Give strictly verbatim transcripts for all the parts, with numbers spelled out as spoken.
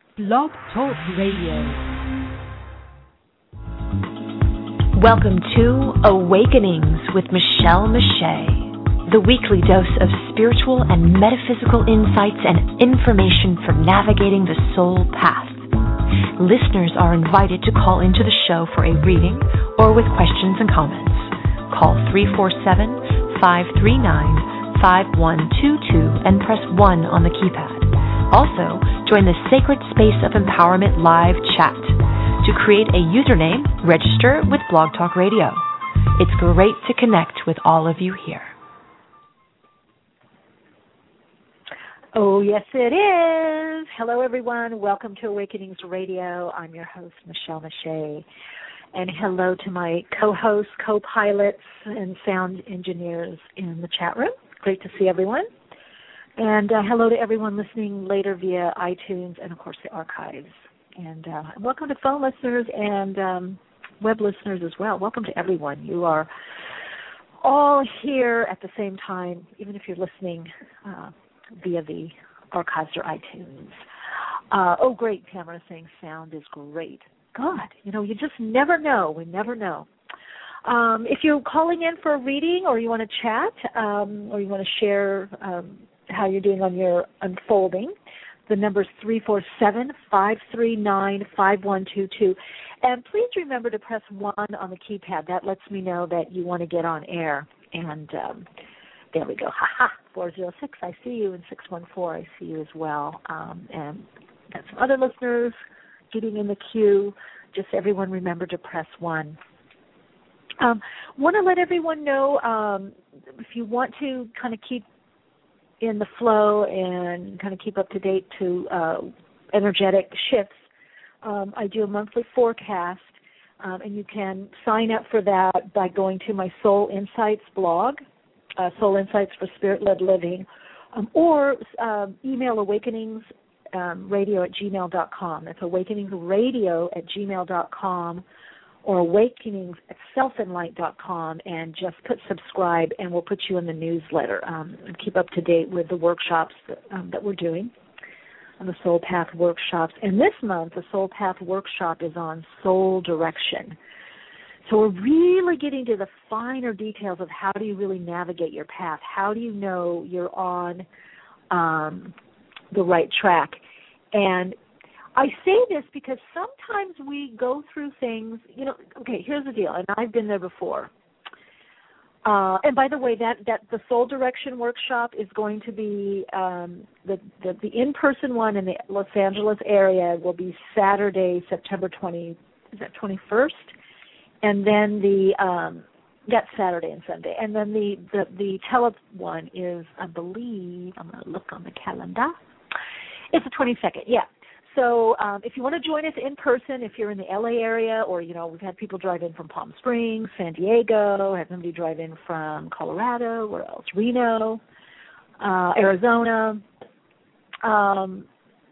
Blog Talk Radio. Welcome to Awakenings with Michelle Mache, the weekly dose of spiritual and metaphysical insights and information for navigating the soul path. Listeners are invited to call into the show for a reading or with questions and comments. Call three four seven, five three nine, five one two two and press one on the keypad. Also, join the Sacred Space of Empowerment live chat. To create a username, register with Blog Talk Radio. It's great to connect with all of you here. Oh, yes, it is. Hello, everyone. Welcome to Awakenings Radio. I'm your host, Michelle Mache. And hello to my co-hosts, co-pilots, and sound engineers in the chat room. Great to see everyone. And uh, hello to everyone listening later via iTunes and, of course, the archives. And uh, welcome to phone listeners and um, web listeners as well. Welcome to everyone. You are all here at the same time, even if you're listening uh, via the archives or iTunes. Uh, oh, great. Tamara saying sound is great. God, you know, you just never know. We never know. Um, if you're calling in for a reading or you want to chat um, or you want to share um, how you're doing on your unfolding, the number is three four seven, five three nine, five one two two. And please remember to press one on the keypad. That lets me know that you want to get on air. And um, there we go. Ha-ha, four zero six, I see you, and six one four, I see you as well. Um, and got some other listeners getting in the queue. Just everyone remember to press one. Um, want to let everyone know um, if you want to kind of keep in the flow and kind of keep up to date to uh, energetic shifts, um, I do a monthly forecast, um, and you can sign up for that by going to my Soul Insights blog, uh, Soul Insights for Spirit-Led Living, um, or uh, email awakenings um, radio at gmail dot com. That's awakeningsradio at gmail dot com. or awakenings at self enlight dot com, and just put subscribe, and we'll put you in the newsletter um, and keep up to date with the workshops that, um, that we're doing, on the Soul Path workshops. And this month, the Soul Path workshop is on soul direction. So we're really getting to the finer details of how do you really navigate your path? How do you know you're on um, the right track? And I say this because sometimes we go through things, you know, okay, here's the deal, and I've been there before. Uh, and by the way, that, that the Soul Direction workshop is going to be, um, the, the, the in-person one in the Los Angeles area will be Saturday, September twentieth, is that twenty-first? And then the, um, that's Saturday and Sunday. And then the, the, the tele one is, I believe, I'm going to look on the calendar. It's the twenty-second, yeah. So um, if you want to join us in person, if you're in the L A area, or, you know, we've had people drive in from Palm Springs, San Diego, had somebody drive in from Colorado, where else? Reno, uh, Arizona, um,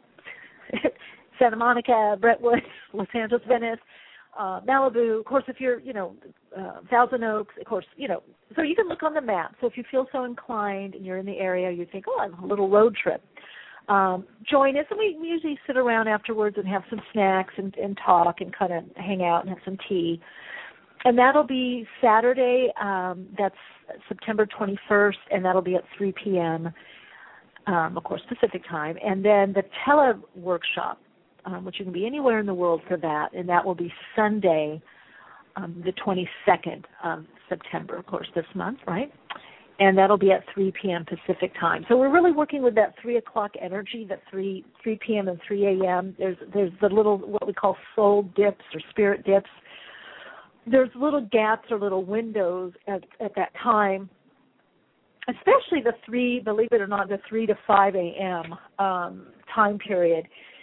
Santa Monica, Brentwood, Los Angeles, Venice, uh, Malibu. Of course, if you're, you know, uh, Thousand Oaks, of course, you know, so you can look on the map. So if you feel so inclined and you're in the area, you think, oh, I have a little road trip. Um, join us, and we usually sit around afterwards and have some snacks and, and talk and kind of hang out and have some tea. And that'll be Saturday, um, that's September twenty-first, and that'll be at three p.m., um, of course, Pacific time. And then the tele-workshop, um, which you can be anywhere in the world for that, and that will be Sunday, um, the twenty-second of September, of course, this month, right? And that'll be at three p.m. Pacific time. So we're really working with that three o'clock energy, that three p.m. and three a.m. There's there's the little, what we call soul dips or spirit dips. There's little gaps or little windows at, at that time, especially the three, believe it or not, the three to five a.m. Um, time period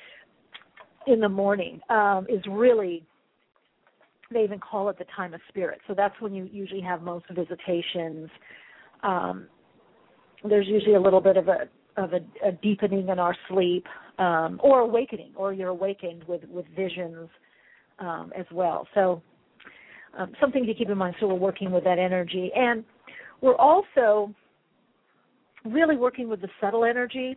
in the morning um, is really, they even call it the time of spirit. So that's when you usually have most visitations. Um, there's usually a little bit of a of a, a deepening in our sleep, um, or awakening, or you're awakened with, with visions um, as well. So um, something to keep in mind. So we're working with that energy. And we're also really working with the subtle energy.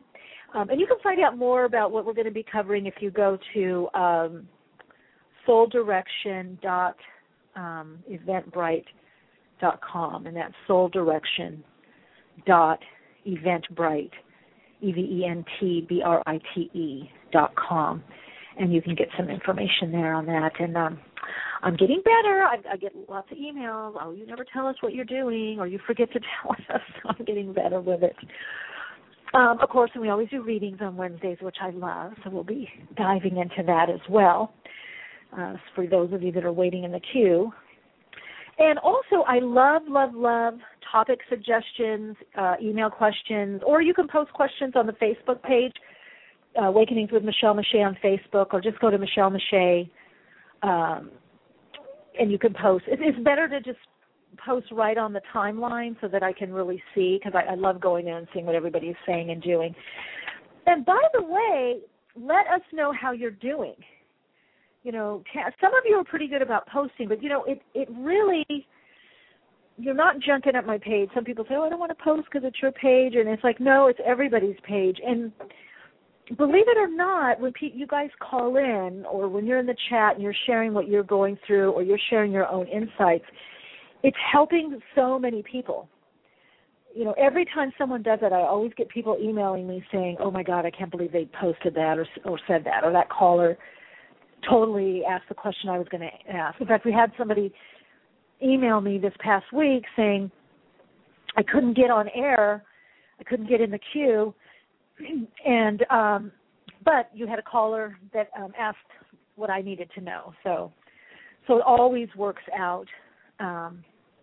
Um, and you can find out more about what we're going to be covering if you go to um, soul direction dot eventbrite dot com, and that's soul direction dot eventbrite, E V E N T B R I T E dot com, and you can get some information there on that. And um, I'm getting better. I, I get lots of emails. Oh, you never tell us what you're doing, or you forget to tell us. So I'm getting better with it. Um, of course, and we always do readings on Wednesdays, which I love, so we'll be diving into that as well uh, for those of you that are waiting in the queue. And also, I love, love, love topic suggestions, uh, email questions, or you can post questions on the Facebook page, uh, Awakenings with Michelle Mache on Facebook, or just go to Michelle Mache, um, and you can post. It, it's better to just post right on the timeline so that I can really see, because I, I love going in and seeing what everybody is saying and doing. And by the way, let us know how you're doing. You know, some of you are pretty good about posting, but, you know, it, it really, you're not junking up my page. Some people say, oh, I don't want to post because it's your page. And it's like, no, it's everybody's page. And believe it or not, when pe- you guys call in, or when you're in the chat and you're sharing what you're going through, or you're sharing your own insights, it's helping so many people. You know, every time someone does it, I always get people emailing me saying, oh, my God, I can't believe they posted that or, or said that, or that caller totally asked the question I was going to ask. In fact, we had somebody email me this past week saying, I couldn't get on air, I couldn't get in the queue, and um, but you had a caller that um, asked what I needed to know. So, so it always works out. Um,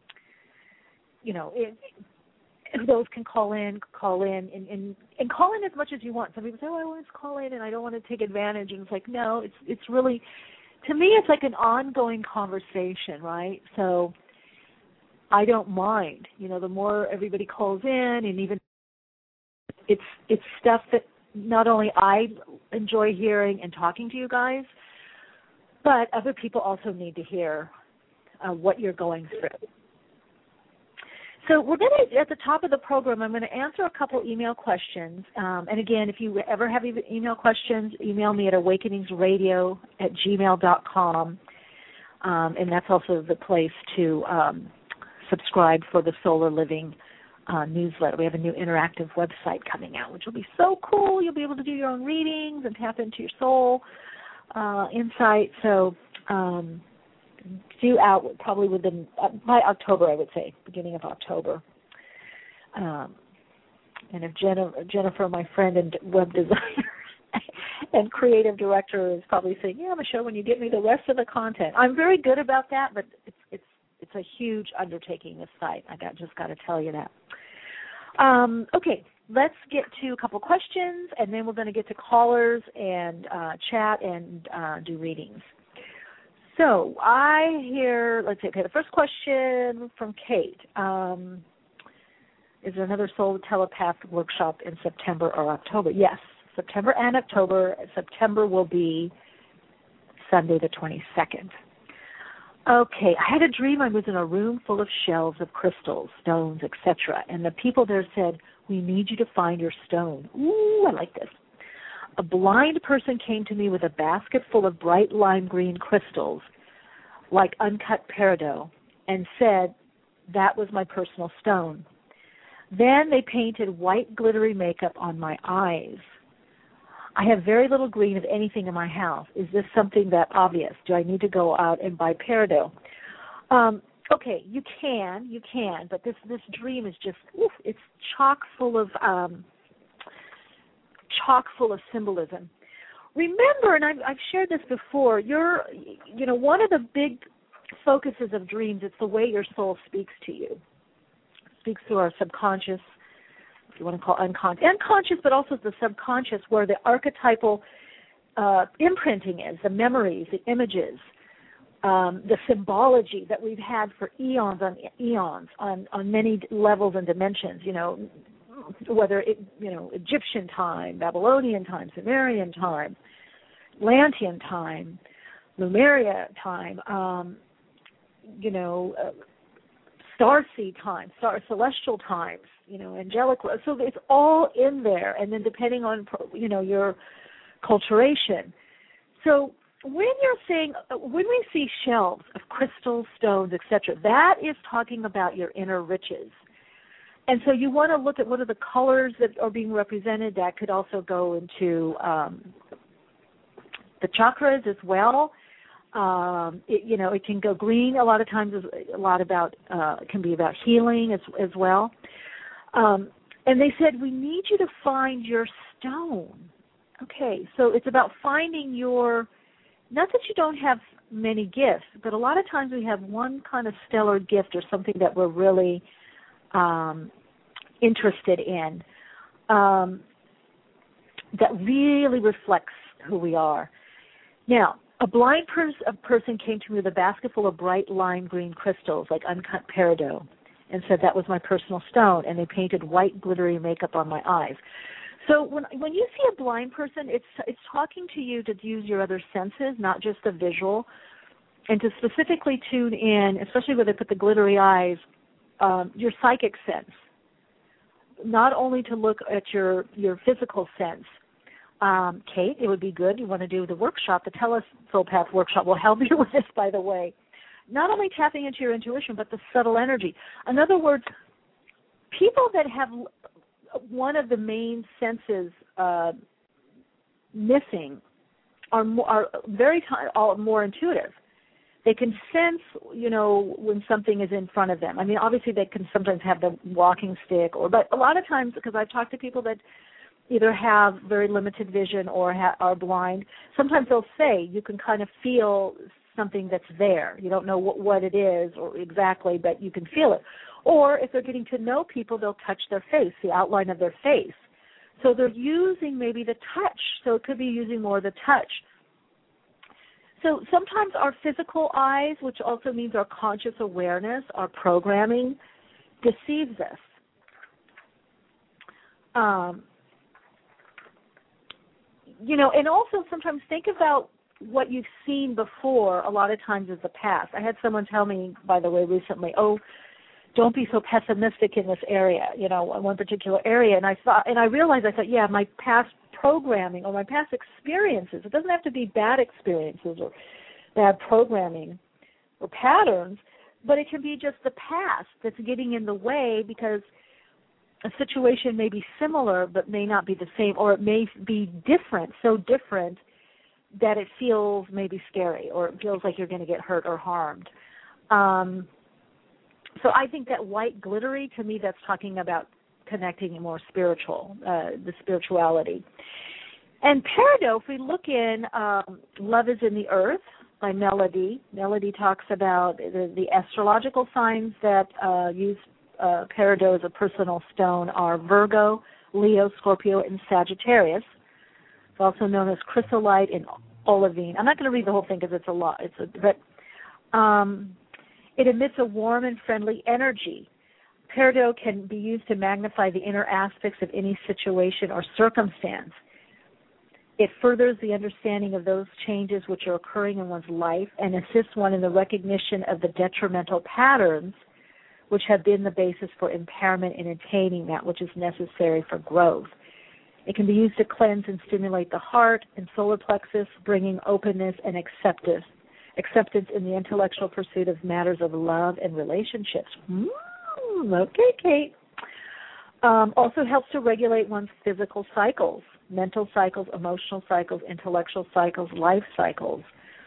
you know, it, if those can call in, call in, and, and, and call in as much as you want. Some people say, oh, I want to call in and I don't want to take advantage. And it's like, no, it's it's really, to me, it's like an ongoing conversation, right? So I don't mind. You know, the more everybody calls in, and even it's it's stuff that not only I enjoy hearing and talking to you guys, but other people also need to hear uh, what you're going through. So we're going to, at the top of the program, I'm going to answer a couple email questions. Um, and again, if you ever have email questions, email me at awakeningsradio at gmail dot com. Um, and that's also the place to um, subscribe for the Solar Living uh, newsletter. We have a new interactive website coming out, which will be so cool. You'll be able to do your own readings and tap into your soul uh, insight. So um due out probably within, uh, by October, I would say, beginning of October. Um, and if Jennifer, Jennifer, my friend and web designer and creative director, is probably saying, yeah, Michelle, when you get me the rest of the content. I'm very good about that, but it's it's it's a huge undertaking, this site. I got, just got to tell you that. Um, okay, let's get to a couple questions, and then we're going to get to callers and uh, chat and uh, do readings. So I hear, let's see, okay, the first question from Kate. Um, is there another Soul Telepath workshop in September or October? Yes, September and October. September will be Sunday the twenty-second. Okay, I had a dream I was in a room full of shells of crystals, stones, et cetera, and the people there said, we need you to find your stone. Ooh, I like this. A blind person came to me with a basket full of bright lime green crystals, like uncut peridot, and said that was my personal stone. Then they painted white glittery makeup on my eyes. I have very little green of anything in my house. Is this something that obvious? Do I need to go out and buy peridot? Um, okay, you can, you can, but this, this dream is just, oof, it's chock full of... Um, chock full of symbolism. Remember, and I've, I've shared this before, you're, you know, one of the big focuses of dreams, it's the way your soul speaks to you. It speaks through our subconscious, if you want to call it unconscious, unconscious, but also the subconscious, where the archetypal uh, imprinting is, the memories, the images, um, the symbology that we've had for eons on eons, on, on many levels and dimensions, you know, whether it, you know, Egyptian time, Babylonian time, Sumerian time, Atlantean time, Lemuria time, um, you know, uh, starseed time, star celestial times, you know, angelic love. So it's all in there. And then depending on, you know, your culturation. So when you're saying, when we see shelves of crystals, stones, et cetera, that is talking about your inner riches. And so you want to look at what are the colors that are being represented. That could also go into um, the chakras as well. Um, it, you know, it can go green. A lot of times, is a lot about uh, it can be about healing as as well. Um, and they said we need you to find your stone. Okay, so it's about finding your. Not that you don't have many gifts, but a lot of times we have one kind of stellar gift or something that we're really um, interested in um, that really reflects who we are. Now, a blind pers- a person came to me with a basket full of bright lime green crystals, like uncut peridot, and said that was my personal stone, and they painted white glittery makeup on my eyes. So when when you see a blind person, it's it's talking to you to use your other senses, not just the visual, and to specifically tune in, especially where they put the glittery eyes, um, your psychic sense. Not only to look at your, your physical sense. Um, Kate, it would be good. You want to do the workshop. The Telesoulpath workshop will help you with this, by the way. Not only tapping into your intuition, but the subtle energy. In other words, people that have one of the main senses uh, missing are more, are very t- are more intuitive. They can sense, you know, when something is in front of them. I mean, obviously they can sometimes have the walking stick, or but a lot of times, because I've talked to people that either have very limited vision or ha- are blind, sometimes they'll say you can kind of feel something that's there. You don't know what, what it is or exactly, but you can feel it. Or if they're getting to know people, they'll touch their face, the outline of their face. So they're using maybe the touch. So it could be using more of the touch. So sometimes our physical eyes, which also means our conscious awareness, our programming, deceives us. Um, you know, and also sometimes think about what you've seen before. A lot of times is the past. I had someone tell me, by the way, recently, oh, don't be so pessimistic in this area, you know, in one particular area. And I thought, and I realized, I thought, yeah, my past programming or my past experiences, it doesn't have to be bad experiences or bad programming or patterns, but it can be just the past that's getting in the way because a situation may be similar but may not be the same, or it may be different, so different that it feels maybe scary or it feels like you're going to get hurt or harmed. Um, so I think that white glittery, to me, that's talking about connecting more spiritual, uh, the spirituality. And peridot, if we look in um, Love is in the Earth by Melody, Melody talks about the, the astrological signs that uh, use uh, peridot as a personal stone are Virgo, Leo, Scorpio, and Sagittarius. It's also known as chrysolite and olivine. I'm not going to read the whole thing because it's a lot. It's a, but um, it emits a warm and friendly energy. Peridot can be used to magnify the inner aspects of any situation or circumstance. It furthers the understanding of those changes which are occurring in one's life and assists one in the recognition of the detrimental patterns which have been the basis for impairment in attaining that which is necessary for growth. It can be used to cleanse and stimulate the heart and solar plexus, bringing openness and acceptance, acceptance in the intellectual pursuit of matters of love and relationships. Mm, okay, Kate. Um, also helps to regulate one's physical cycles, mental cycles, emotional cycles, intellectual cycles, life cycles.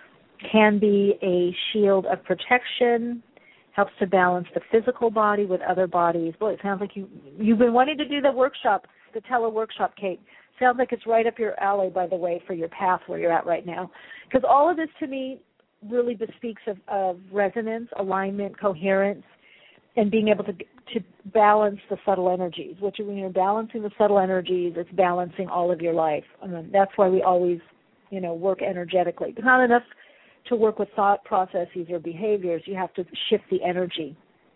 Can be a shield of protection, helps to balance the physical body with other bodies. Boy, it sounds like you, you've been wanting to do the workshop, the tele-workshop, Kate. Sounds like it's right up your alley, by the way, for your path where you're at right now. Because all of this, to me, really bespeaks of, of resonance, alignment, coherence, and being able to to balance the subtle energies, which when you're balancing the subtle energies, it's balancing all of your life. I mean, that's why we always, you know, work energetically. It's not enough to work with thought processes or behaviors. You have to shift the energy.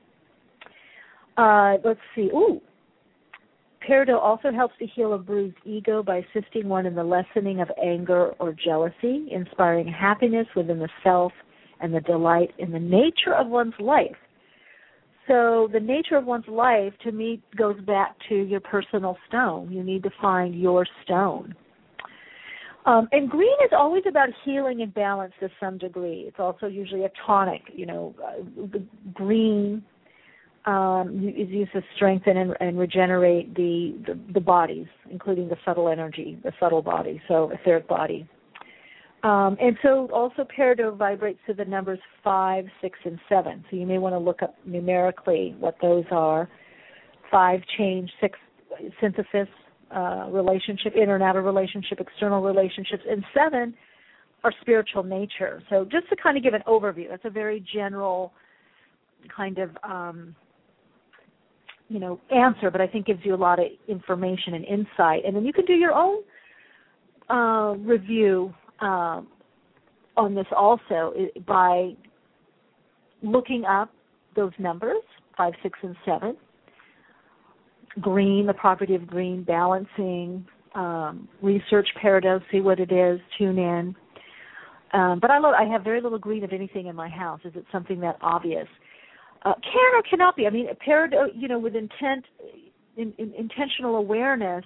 Uh, let's see. Ooh. Peridot also helps to heal a bruised ego by assisting one in the lessening of anger or jealousy, inspiring happiness within the self and the delight in the nature of one's life. So the nature of one's life, to me, goes back to your personal stone. You need to find your stone. Um, and green is always about healing and balance to some degree. It's also usually a tonic. You know, uh, the green um, is used to strengthen and, and regenerate the, the, the bodies, including the subtle energy, the subtle body, so etheric body. Um, and so also peridot vibrates to the numbers five, six, and seven. So you may want to look up numerically what those are. Five, change, six, synthesis, uh, relationship, inner and outer relationship, external relationships, and seven are spiritual nature. So just to kind of give an overview, that's a very general kind of, um, you know, answer, but I think gives you a lot of information and insight. And then you can do your own uh, review Um, on this also by looking up those numbers, five, six, and seven. Green, the property of green, balancing, um, research peridot, see what it is, tune in. Um, but I love, I have very little green of anything in my house. Is it something that obvious? Uh, can or cannot be. I mean, peridot, you know, with intent, in, in, intentional awareness,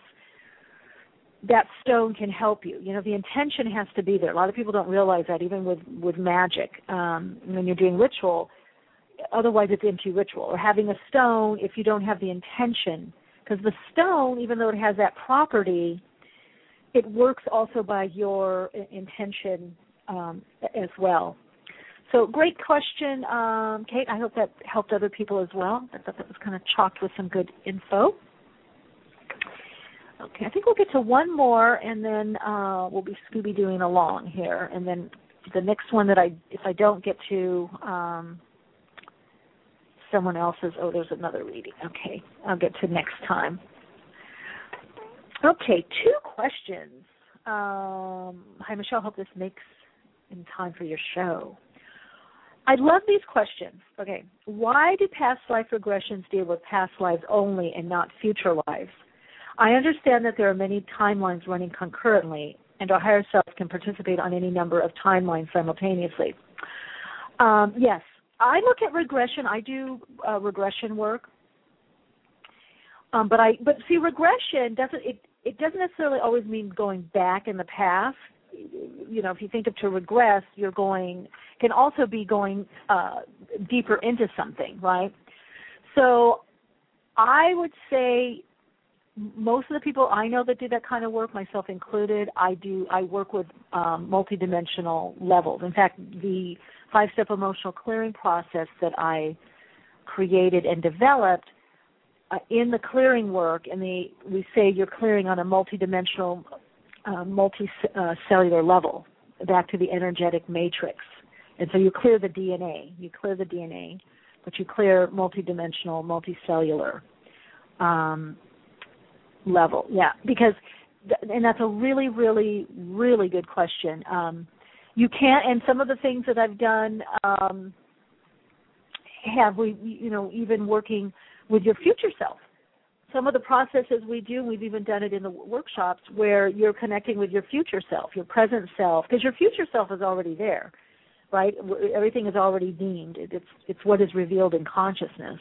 that stone can help you. You know, the intention has to be there. A lot of people don't realize that, even with, with magic, um, when you're doing ritual. Otherwise, it's empty ritual. Or having a stone, if you don't have the intention, because the stone, even though it has that property, it works also by your intention um, as well. So great question, um, Kate. I hope that helped other people as well. I thought that was kind of chocked with some good info. Okay, I think we'll get to one more, and then uh, we'll be Scooby-Dooing along here. And then the next one that I, if I don't get to um, someone else's, oh, there's another reading. Okay, I'll get to next time. Okay, two questions. Um, hi, Michelle. Hope this makes in time for your show. I love these questions. Okay, why do past life regressions deal with past lives only and not future lives? I understand that there are many timelines running concurrently, and our higher self can participate on any number of timelines simultaneously. Um, yes, I look at regression. I do uh, regression work, um, but I but see, regression doesn't it, it doesn't necessarily always mean going back in the past. You know, if you think of to regress, you're going can also be going uh, deeper into something, right? So I would say, most of the people I know that do that kind of work, myself included, I do. I work with um, multidimensional levels. In fact, the five-step emotional clearing process that I created and developed, uh, in the clearing work, and the we say you're clearing on a multidimensional, uh, multicellular level, back to the energetic matrix. And so you clear the D N A. You clear the D N A, but you clear multidimensional, multicellular. Um, level, yeah, because, th- and that's a really, really, really good question. Um, you can't, and some of the things that I've done um, have, we, you know, even working with your future self. Some of the processes we do, we've even done it in the workshops, where you're connecting with your future self, your present self, because your future self is already there, right? Everything is already deemed. It's, it's what is revealed in consciousness.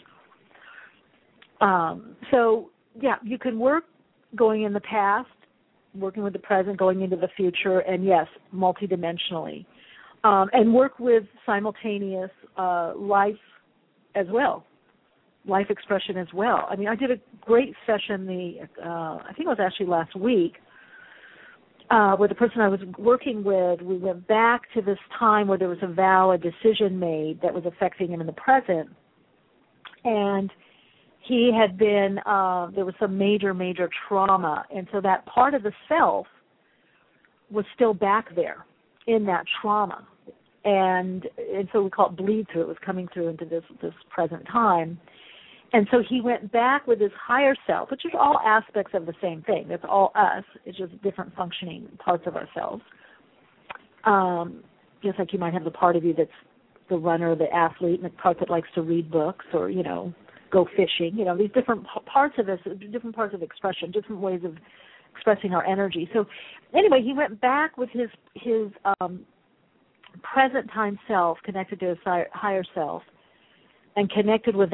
Um, so, yeah, you can work going in the past, working with the present, going into the future, and yes, multidimensionally. Um, and work with simultaneous uh, life as well, life expression as well. I mean, I did a great session, the uh, I think it was actually last week, uh, with the person I was working with. We went back to this time where there was a vow, a decision made that was affecting him in the present, and he had been, uh, there was some major, major trauma, and so that part of the self was still back there in that trauma. And and so we call it bleed through. It was coming through into this, this present time. And so he went back with his higher self, which is all aspects of the same thing. It's all us. It's just different functioning parts of ourselves. Um, just like you might have the part of you that's the runner, the athlete, and the part that likes to read books or, you know, go fishing, you know, these different parts of us, different parts of expression, different ways of expressing our energy. So anyway, he went back with his his um, present time self, connected to his higher self, and connected with that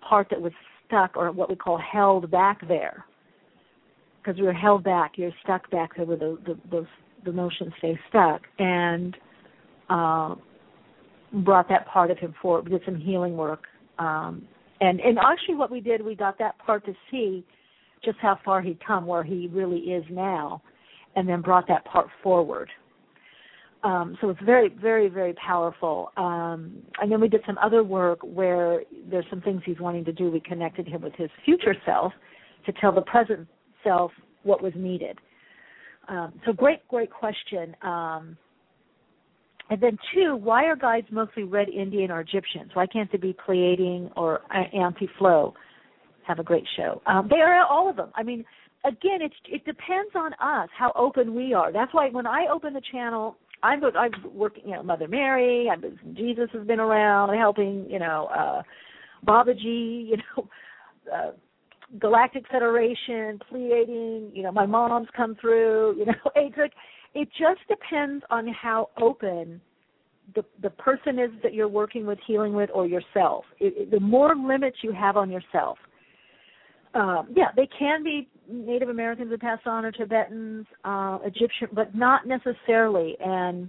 part that was stuck, or what we call held back there. Because we were held back, you're stuck back there where the, the, those, the emotions stay stuck. And uh, brought that part of him forward. We did some healing work. Um, and, and actually what we did, we got that part to see just how far he'd come, where he really is now, and then brought that part forward. Um, so it's very, very, very powerful. Um, and then we did some other work where there's some things he's wanting to do. We connected him with his future self to tell the present self what was needed. Um, so great, great question. Um, and then two, why are guides mostly red Indian or Egyptians? Why can't they be Pleiadian or Anti-Flow? Have a great show. Um, they are all of them. I mean, again, it's, it depends on us, how open we are. That's why when I open the channel, I'm, I'm working, you know, Mother Mary, I've been, Jesus has been around helping, you know, uh, Babaji, you know, uh, Galactic Federation, Pleiadian, you know, my mom's come through, you know. It's like, it just depends on how open the the person is that you're working with, healing with, or yourself. It, it, the more limits you have on yourself. Um, yeah, they can be Native Americans that pass on, or Tibetans, uh, Egyptian, but not necessarily. And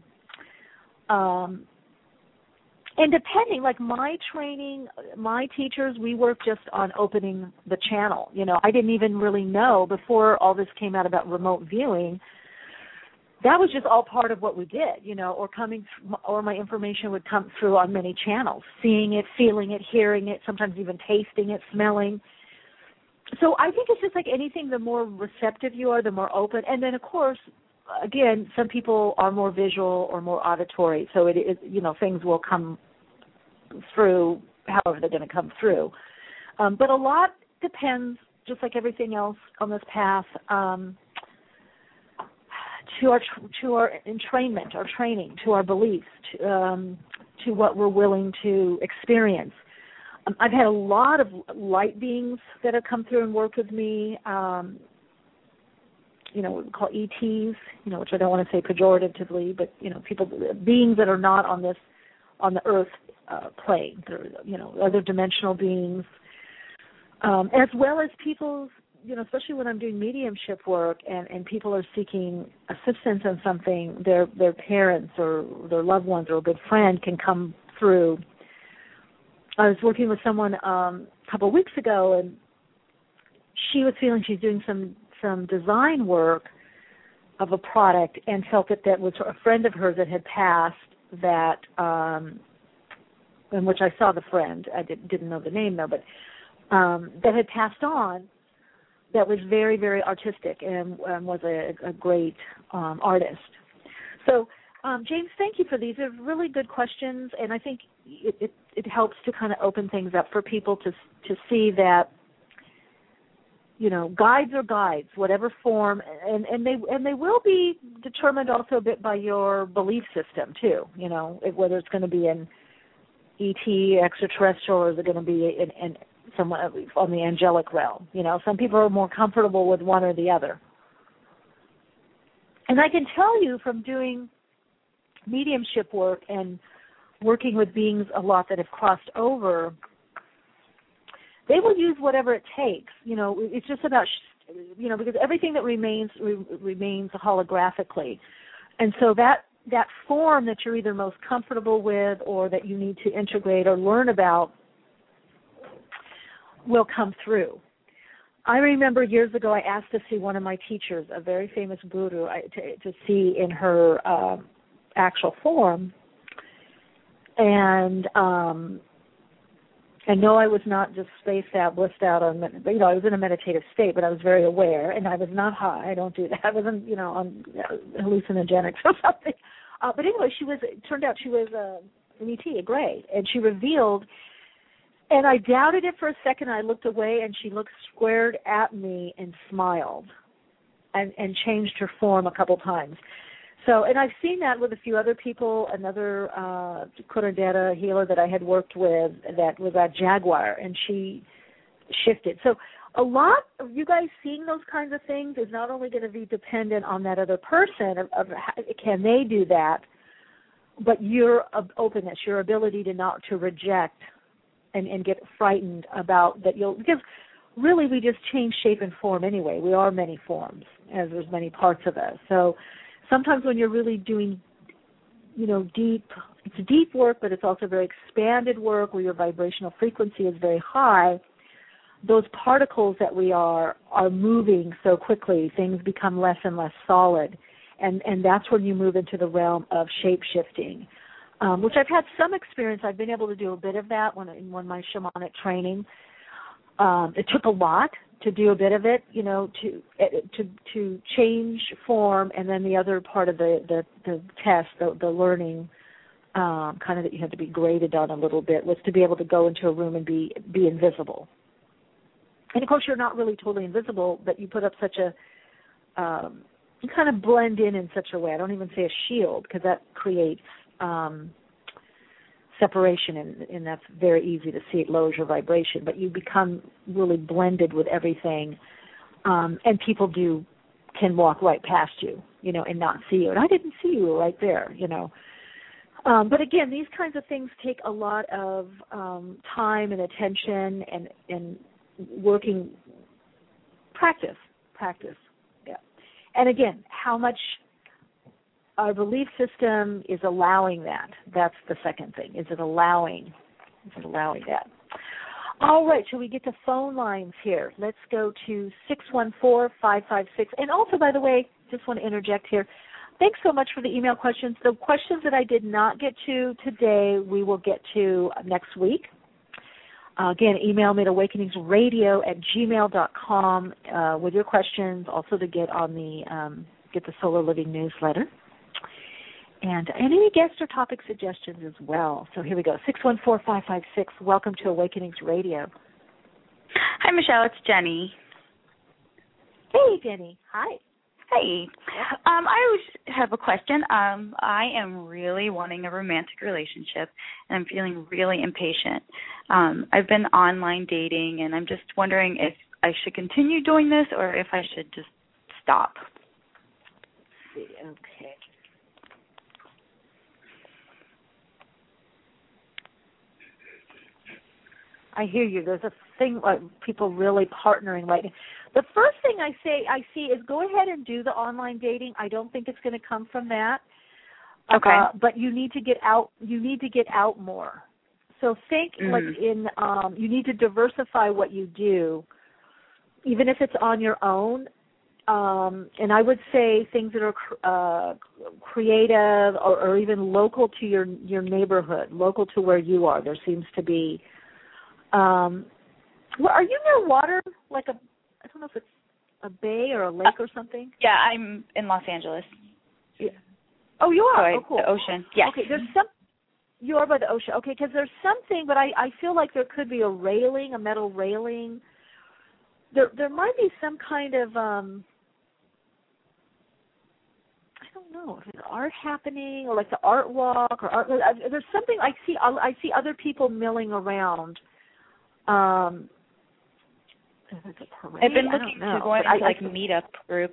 um, and depending, like my training, my teachers, we work just on opening the channel. You know, I didn't even really know before all this came out about remote viewing. That was just all part of what we did, you know, or coming, or my information would come through on many channels, seeing it, feeling it, hearing it, sometimes even tasting it, smelling. So I think it's just like anything, the more receptive you are, the more open. And then, of course, again, some people are more visual or more auditory. So it is, you know, things will come through however they're going to come through. Um, but a lot depends, just like everything else on this path, um, to our to our entrainment, our training, to our beliefs, to, um, to what we're willing to experience. I've had a lot of light beings that have come through and worked with me, um, you know, what we call E Ts, you know, which I don't want to say pejoratively, but, you know, people, beings that are not on this, on the earth uh, plane, they're, you know, other dimensional beings, um, as well as people's, you know, especially when I'm doing mediumship work and, and people are seeking assistance on something, their their parents or their loved ones or a good friend can come through. I was working with someone um, a couple of weeks ago, and she was feeling she's doing some, some design work of a product and felt that that was a friend of hers that had passed that, um, in which I saw the friend. I did, didn't know the name, though, but um, that had passed on that was very, very artistic and um, was a, a great um, artist. So, Um, James, thank you for these. They're really good questions, and I think it, it, it helps to kind of open things up for people to to see that, you know, guides are guides, whatever form, and, and they and they will be determined also a bit by your belief system too. You know, whether it's going to be an E T, extraterrestrial, or is it going to be in, in some on the angelic realm? You know, some people are more comfortable with one or the other, and I can tell you from doing mediumship work and working with beings a lot that have crossed over, they will use whatever it takes. You know, it's just about, you know, because everything that remains re- remains holographically. And so that, that form that you're either most comfortable with or that you need to integrate or learn about will come through. I remember years ago I asked to see one of my teachers, a very famous guru, to, to see in her uh, actual form, and um, and no, I was not just spaced out, blissed out on, you know, I was in a meditative state, but I was very aware, and I was not high. I don't do that. I wasn't, you know, on hallucinogenics or something. Uh, but anyway, she was. It turned out she was a, an E T, a gray, and she revealed. And I doubted it for a second. I looked away, and she looked squared at me and smiled, and and changed her form a couple times. So, and I've seen that with a few other people. Another uh, Kurandera healer that I had worked with that was at Jaguar, and she shifted. So a lot of you guys seeing those kinds of things is not only going to be dependent on that other person, of, of how, can they do that, but your openness, your ability to not to reject and, and get frightened about that you'll, because really we just change shape and form anyway. We are many forms, as there's many parts of us. So sometimes when you're really doing, you know, deep, it's deep work, but it's also very expanded work where your vibrational frequency is very high, those particles that we are are moving so quickly, things become less and less solid. And, and that's when you move into the realm of shape-shifting, um, which I've had some experience. I've been able to do a bit of that when, in one of my shamanic training. Um, it took a lot to do a bit of it, you know, to to to change form, and then the other part of the, the, the test, the, the learning, um, kind of that you had to be graded on a little bit, was to be able to go into a room and be be invisible. And, of course, you're not really totally invisible, but you put up such a, um, you kind of blend in in such a way. I don't even say a shield, because that creates um, separation, and, and that's very easy to see. It lowers your vibration. But you become really blended with everything, um, and people do can walk right past you, you know, and not see you. And I didn't see you right there, you know. Um, but, again, these kinds of things take a lot of um, time and attention and, and working practice, practice, yeah. And again, how much our belief system is allowing that. That's the second thing. Is it allowing, is it allowing that? All right, shall we get to phone lines here? Let's go to six one four, five five six. And also, by the way, just want to interject here. Thanks so much for the email questions. The questions that I did not get to today, we will get to next week. Uh, again, email me at awakeningsradio at gmail dot com uh, with your questions, also to get on the um, get the Solar Living newsletter. And, and any guest or topic suggestions as well. So here we go, six one four, five five six. Welcome to Awakenings Radio. Hi, Michelle. It's Jenny. Hey, Jenny. Hi. Hey. Um, I always have a question. Um, I am really wanting a romantic relationship, and I'm feeling really impatient. Um, I've been online dating, and I'm just wondering if I should continue doing this or if I should just stop. Okay. I hear you. There's a thing like people really partnering right now. The first thing I say I see is go ahead and do the online dating. I don't think it's going to come from that. Okay. Uh, but you need to get out. You need to get out more. So think mm. like in. Um, you need to diversify what you do, even if it's on your own. Um, and I would say things that are uh, creative or, or even local to your your neighborhood, local to where you are. There seems to be. Um, well, are you near water? Like a, I don't know if it's a bay or a lake uh, or something. Yeah, I'm in Los Angeles. Yeah. Oh, you are. Sorry, oh, cool. The ocean. Yes. Okay. There's some. You are by the ocean. Okay, because there's something, but I, I feel like there could be a railing, a metal railing. There there might be some kind of um. I don't know if there's art happening or like the art walk or art. There's something I see. I see other people milling around. Um, I've been looking to go into like meetup groups.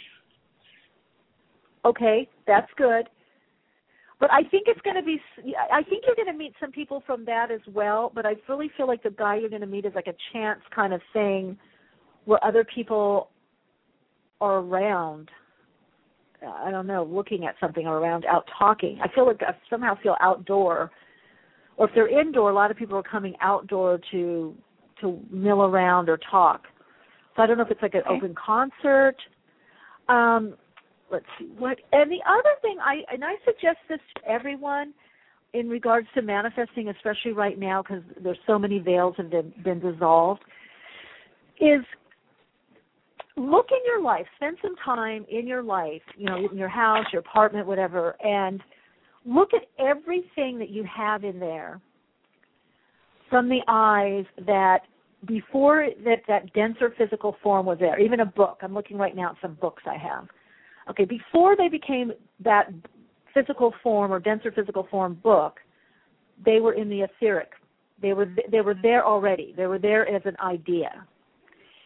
Okay, that's good. But I think it's going to be, I think you're going to meet some people from that as well, but I really feel like the guy you're going to meet is like a chance kind of thing where other people are around. I don't know, looking at something or around, out talking. I feel like I somehow feel outdoor. Or if they're indoor, a lot of people are coming outdoor to to mill around or talk. So I don't know if it's like an okay. open concert. Um, let's see what. And the other thing, I and I suggest this to everyone in regards to manifesting, especially right now because there's so many veils have been, been dissolved, is look in your life, spend some time in your life, you know, in your house, your apartment, whatever, and look at everything that you have in there from the eyes that before that, that denser physical form was there, even a book. I'm looking right now at some books I have. Okay, before they became that physical form or denser physical form book, they were in the etheric. They were they were there already. They were there as an idea.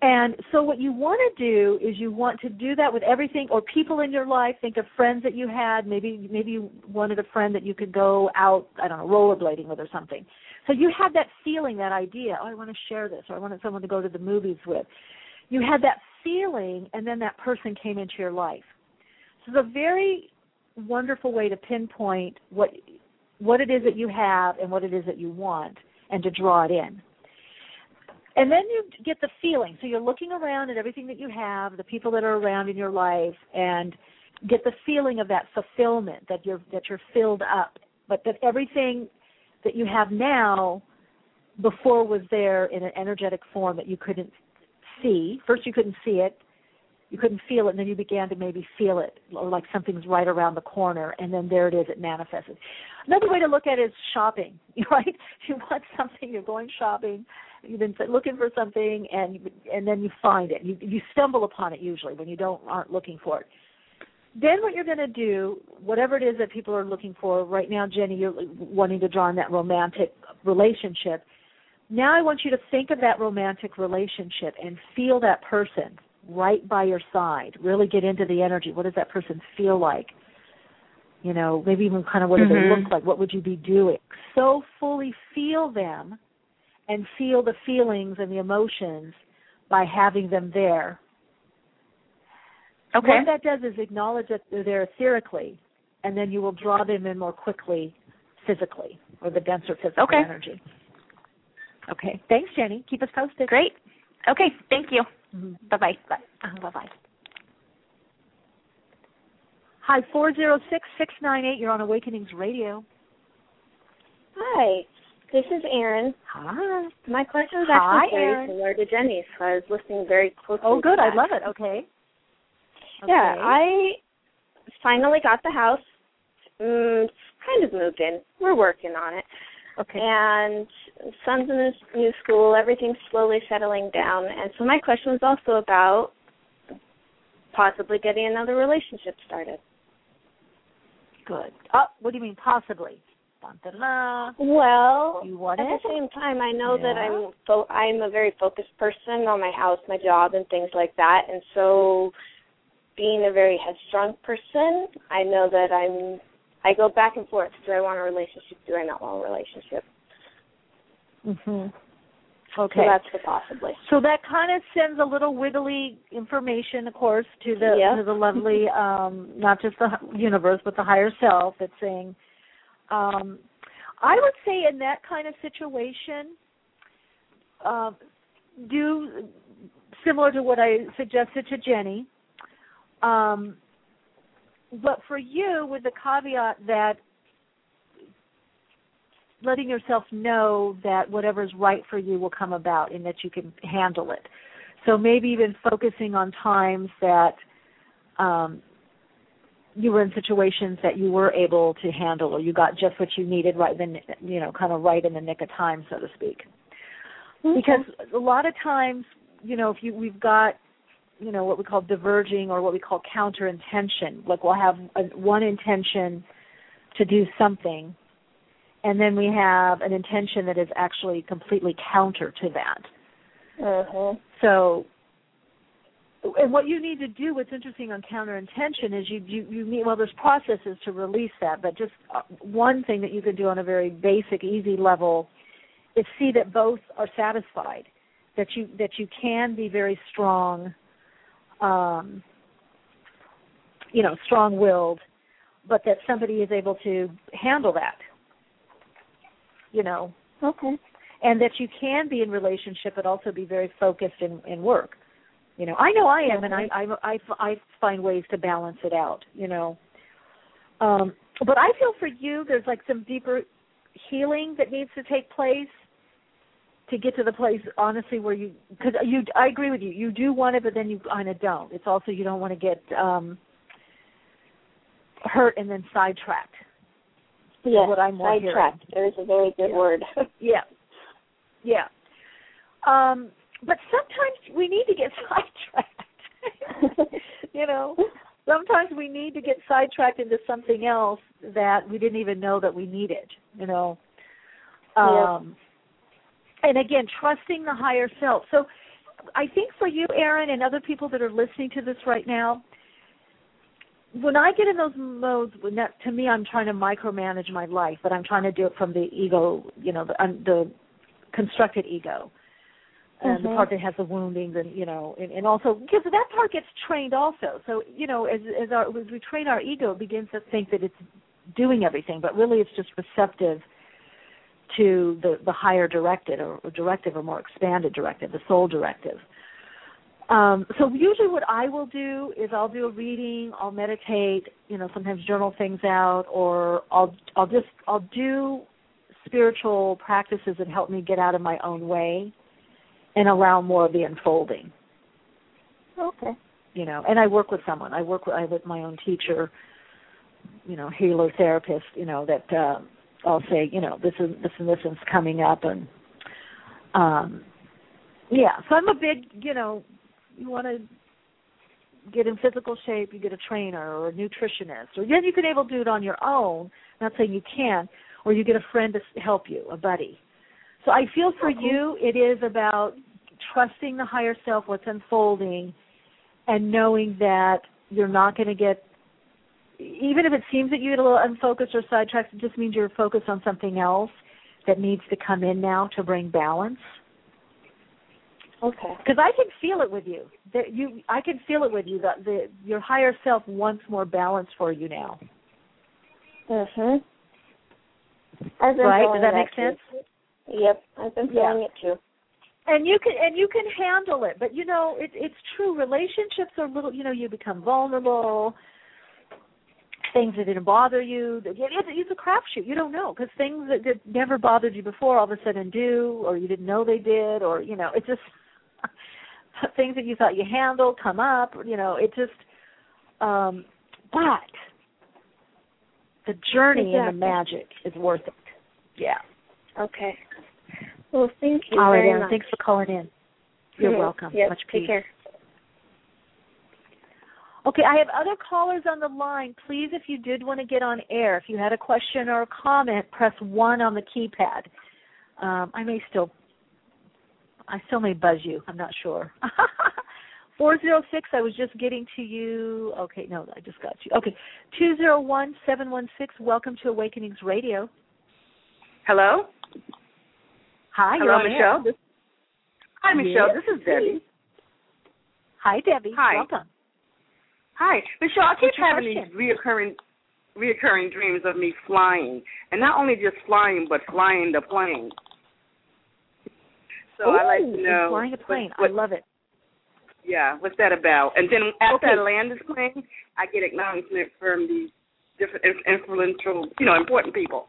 And so what you want to do is you want to do that with everything or people in your life. Think of friends that you had. Maybe maybe you wanted a friend that you could go out, I don't know, rollerblading with or something. So you had that feeling, that idea, oh, I want to share this, or I wanted someone to go to the movies with. You had that feeling, and then that person came into your life. So it's a very wonderful way to pinpoint what what it is that you have and what it is that you want and to draw it in. And then you get the feeling. So you're looking around at everything that you have, the people that are around in your life, and get the feeling of that fulfillment, that you're that you're filled up, but that everything that you have now before was there in an energetic form that you couldn't see. First you couldn't see it, you couldn't feel it, and then you began to maybe feel it, or like something's right around the corner, and then there it is, it manifested. Another way to look at it is shopping, right? You want something, you're going shopping, you've been looking for something, and and then you find it. You you stumble upon it usually when you don't aren't looking for it. Then what you're going to do, whatever it is that people are looking for, right now, Jenny, you're wanting to draw in that romantic relationship. Now I want you to think of that romantic relationship and feel that person right by your side. Really get into the energy. What does that person feel like? You know, maybe even kind of what do mm-hmm. they look like? What would you be doing? So fully feel them and feel the feelings and the emotions by having them there. Okay. What that does is acknowledge that they're there etherically, and then you will draw them in more quickly physically, or the denser physical okay. energy. Okay. Thanks, Jenny. Keep us posted. Great. Okay. Thank you. Mm-hmm. Bye-bye. Bye. Uh, bye-bye. Hi, four zero six, six nine eight. You're on Awakenings Radio. Hi. This is Erin. Hi. My question is Hi, actually very similar to Jenny's, so I was listening very closely. Oh, good. To I that. love it. Okay. Yeah, okay. I finally got the house. Mm, kind of moved in. We're working on it. Okay. And son's in this new school. Everything's slowly settling down. And so my question was also about possibly getting another relationship started. Good. Oh, what do you mean possibly? Dun-dun-dun. Well, you want at it? the same time, I know yeah. that I'm fo- I'm a very focused person on my house, my job, and things like that. And so being a very headstrong person, I know that I'm, I go back and forth. Do I want a relationship? Do I not want a relationship? Mm-hmm. Okay. So that's the possibly. So that kind of sends a little wiggly information, of course, to the yep. to the lovely, um, not just the universe, but the higher self that's saying, um, I would say in that kind of situation, um, do similar to what I suggested to Jenny, um, but for you with the caveat that letting yourself know that whatever's right for you will come about and that you can handle it. So maybe even focusing on times that um, you were in situations that you were able to handle, or you got just what you needed right then, you know, kind of right in the nick of time, so to speak. Mm-hmm. Because a lot of times, you know, if you we've got, you know, what we call diverging or what we call counter intention. Like we'll have a, one intention to do something, and then we have an intention that is actually completely counter to that. Mm-hmm. So, and what you need to do, what's interesting on counter intention is you, you, you need, well, there's processes to release that, but just one thing that you can do on a very basic, easy level is see that both are satisfied, that you, that you can be very strong, um, you know, strong-willed, but that somebody is able to handle that. You know, okay, and that you can be in relationship but also be very focused in, in work. You know, I know I am, and I, I I I find ways to balance it out. You know, um, but I feel for you, there's like some deeper healing that needs to take place to get to the place, honestly, where you, because you, I agree with you, you do want it, but then you kind of don't. It's also you don't want to get um, hurt and then sidetracked. Yes, what I'm more sidetracked. There's a very good yeah. word. yeah, yeah. Um, but sometimes we need to get sidetracked. You know, sometimes we need to get sidetracked into something else that we didn't even know that we needed. You know, um, yeah. and again, trusting the higher self. So I think for you, Aaron, and other people that are listening to this right now, when I get in those modes, when that, to me, I'm trying to micromanage my life, but I'm trying to do it from the ego, you know, the, um, the constructed ego, and mm-hmm. the part that has the woundings, and you know, and, and also because that part gets trained also. So you know, as as, our, as we train our ego, it begins to think that it's doing everything, but really it's just receptive to the, the higher directive or, or directive or more expanded directive, the soul directive. Um, so usually what I will do is I'll do a reading, I'll meditate, you know, sometimes journal things out, or I'll I'll just I'll do spiritual practices that help me get out of my own way and allow more of the unfolding. Okay. You know, and I work with someone. I work with I with my own teacher, you know, healer, therapist, you know, that uh, I'll say, you know, this is this and this is coming up, and um, yeah. So I'm a big, you know, you want to get in physical shape, you get a trainer or a nutritionist, or then you can able to do it on your own. I'm not saying you can, or you get a friend to help you, a buddy. So I feel for you, it is about trusting the higher self, what's unfolding, and knowing that you're not going to get, even if it seems that you get a little unfocused or sidetracked, it just means you're focused on something else that needs to come in now to bring balance. Okay. Because I can feel it with you. That you, I can feel it with you. That the your higher self wants more balance for you now. Mhm. I've been right? Does that make that sense? Too. Yep, I've been feeling yeah. it too. And you can and you can handle it, but you know it, it's true. Relationships are little. You know, you become vulnerable. Things that didn't bother you, it, it, it's a crapshoot. You don't know, because things that, that never bothered you before all of a sudden do, or you didn't know they did, or you know, it's just things that you thought you handled come up. You know, it just. Um, but the journey exactly. and the magic is worth it. Yeah. Okay. Well, thank you all right, very Aaron, much. thanks for calling in. You're mm-hmm. welcome. Yes, Much take peace. care. Okay, I have other callers on the line. Please, if you did want to get on air, if you had a question or a comment, press one on the keypad. Um, I may still, I still may buzz you. I'm not sure. four zero six, I was just getting to you. Okay, no, I just got you. Okay, two zero one, seven one six, welcome to Awakenings Radio. Hello? Hi, Hello, you're on Michelle. air. This, hi, Michelle. Yes, This is Debbie. Hi, Debbie. Hi. Welcome. Hi, Michelle. I keep What's your having question? these reoccurring, reoccurring dreams of me flying, and not only just flying, but flying the plane. So Ooh, I'd like to know flying a plane. What, what, I love it. Yeah, what's that about? And then after Okay. I land this plane, I get acknowledgement from these different influential, you know, important people.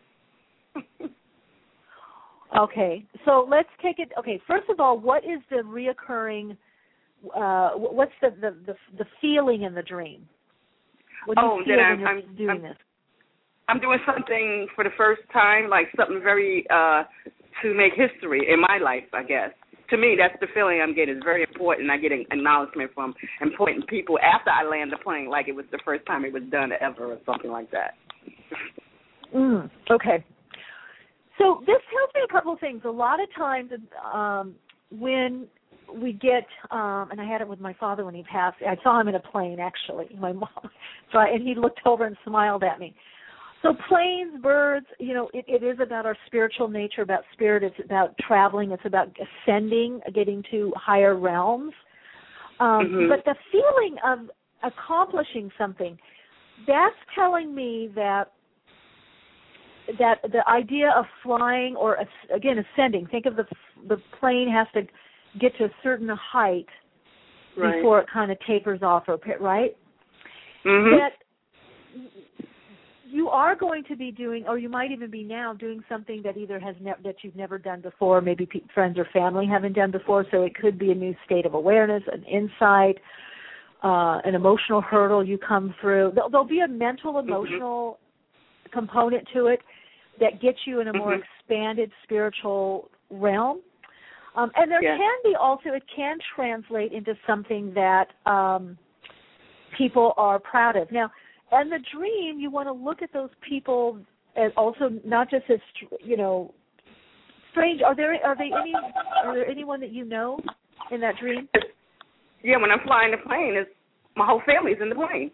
Okay, so let's take it. Okay, first of all, what is the reoccurring? Uh, what's the, the the the feeling in the dream? What do you oh, feel then when I'm, you're I'm doing I'm, this? I'm doing something for the first time, like something very uh, to make history in my life, I guess. To me, that's the feeling I'm getting. It's very important. I get an acknowledgement from important people after I land the plane, like it was the first time it was done ever or something like that. Mm, okay. So this tells me a couple of things. A lot of times um, when we get, um, and I had it with my father when he passed. I saw him in a plane, actually, my mom. So I, and he looked over and smiled at me. So planes, birds, you know, it, it is about our spiritual nature, about spirit. It's about traveling. It's about ascending, getting to higher realms. Um, mm-hmm. But the feeling of accomplishing something, that's telling me that that the idea of flying or, again, ascending, think of the the plane has to get to a certain height right. before it kind of tapers off, or right? Mm-hmm. That you are going to be doing, or you might even be now doing something that either has ne- that you've never done before, maybe pe- friends or family haven't done before, so it could be a new state of awareness, an insight, uh, an emotional hurdle you come through. There'll, there'll be a mental, emotional mm-hmm. component to it that gets you in a more mm-hmm. expanded spiritual realm. Um, and there yes. can be also, it can translate into something that um, people are proud of. Now, in the dream, you want to look at those people as also not just as, you know, strange. Are there are they any are there anyone that you know in that dream? Yeah, when I'm flying the plane, it's, my whole family's in the plane.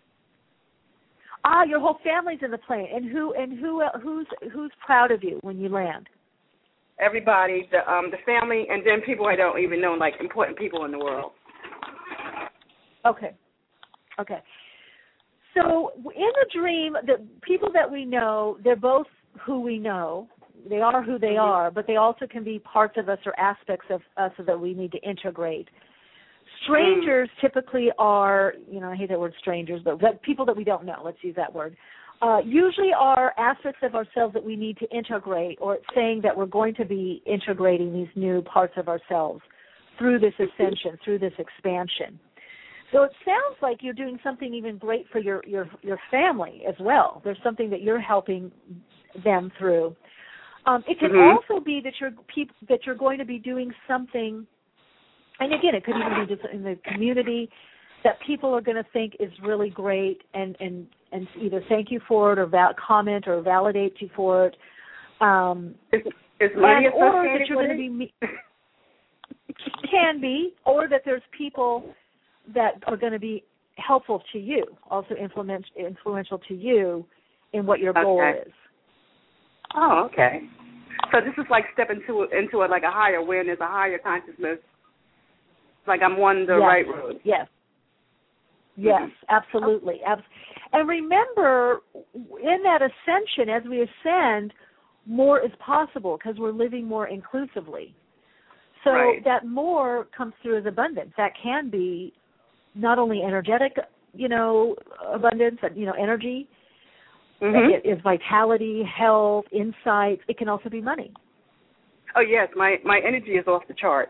Ah, your whole family's in the plane, and who and who who's who's proud of you when you land? Everybody, the um the family, and then people I don't even know, like important people in the world. Okay, okay. So in the dream, the people that we know, they're both who we know. They are who they are, but they also can be parts of us or aspects of us that we need to integrate. Strangers mm. typically are, you know, I hate that word strangers, but that people that we don't know, let's use that word, uh, usually are aspects of ourselves that we need to integrate, or it's saying that we're going to be integrating these new parts of ourselves through this ascension, through this expansion. So it sounds like you're doing something even great for your, your, your family as well. There's something that you're helping them through. Um, it can mm-hmm. also be that you're peop- that you're going to be doing something, and again, it could even be just in the community that people are going to think is really great, and, and, and either thank you for it or val- comment or validate you for it. Um, is, is money and, or that associated you're with going to it? be me- can be, or that there's people that are going to be helpful to you, also influence, influential to you in what your goal okay. is. Oh, okay. So this is like stepping into into a, like a higher awareness, a higher consciousness. Like I'm on the yes. right road. Yes. Yes, mm-hmm. absolutely. And remember, in that ascension, as we ascend, more is possible because we're living more inclusively. So right. that more comes through as abundance. That can be not only energetic, you know, abundance, you know, energy. Mm-hmm. It is vitality, health, insights. It can also be money. Oh, yes. My, my energy is off the chart.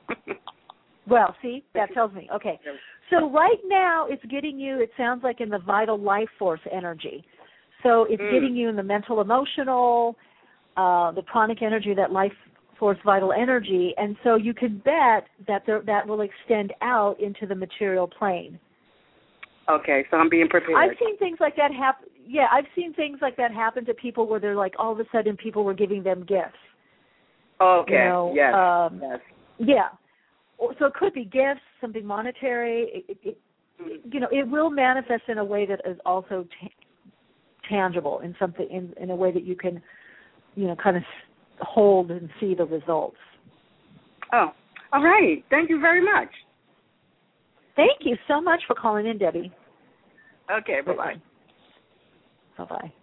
Well, see, that tells me. Okay. So right now it's getting you, it sounds like, in the vital life force energy. So it's mm. getting you in the mental, emotional, uh, the pranic energy, that life force vital energy. And so you can bet that there, that will extend out into the material plane. Okay, so I'm being prepared. I've seen things like that happen. Yeah, I've seen things like that happen to people where they're like, all of a sudden people were giving them gifts. Okay, you know, yes, um, yes. Yeah. So it could be gifts, something monetary. It, it, you know, it will manifest in a way that is also t- tangible, in something, in, in a way that you can, you know, kind of hold and see the results. Oh, all right. Thank you very much. Thank you so much for calling in, Debbie. Okay, bye-bye. Bye-bye.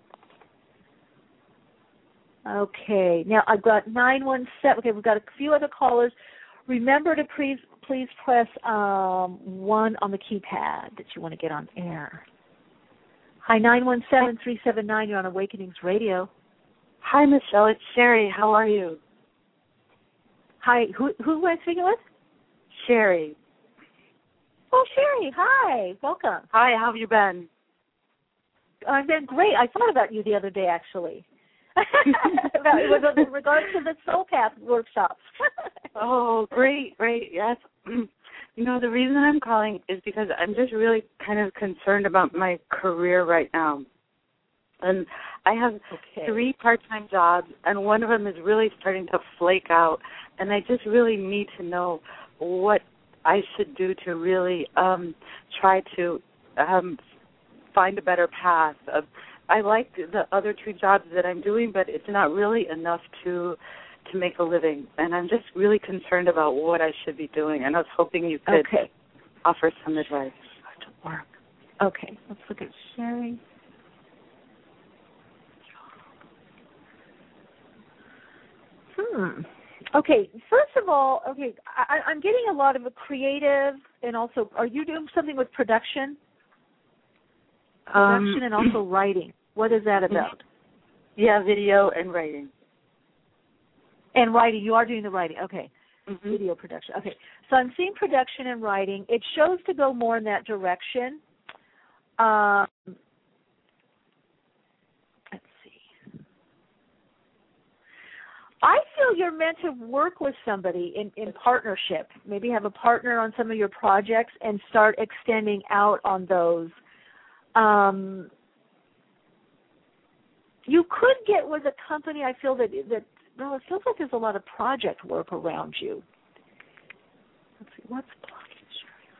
Okay, now I've got nine one seven. Okay, we've got a few other callers. Remember to please please press um, one on the keypad that you want to get on air. Hi, nine one seven, three seven nine. You're on Awakenings Radio. Hi, Michelle. It's Sherry. How are you? Hi. Who who am I speaking with? Sherry. Oh, Sherry. Hi. Welcome. Hi. How have you been? I've been great. I thought about you the other day, actually. About, it was in regards to the Soul Path workshops. Oh, great, great. Yes. You know, the reason I'm calling is because I'm just really kind of concerned about my career right now. And I have okay. three part-time jobs, and one of them is really starting to flake out. And I just really need to know what I should do to really um, try to um, find a better path. Of, I like the other two jobs that I'm doing, but it's not really enough to to make a living. And I'm just really concerned about what I should be doing. And I was hoping you could okay. offer some advice. To work. Okay, let's look at Sherry. Hmm. Okay, first of all, okay, I, I'm getting a lot of a creative, and also, are you doing something with production? Production um, and also writing. What is that about? Yeah, video and writing. And writing, you are doing the writing, okay. Mm-hmm. Video production, okay. So I'm seeing production and writing. It shows to go more in that direction. Um, let's see. I feel you're meant to work with somebody in, in partnership. Maybe have a partner on some of your projects and start extending out on those. Um, you could get with a company, I feel that, that, well, it feels like there's a lot of project work around you. what's blocking Sherry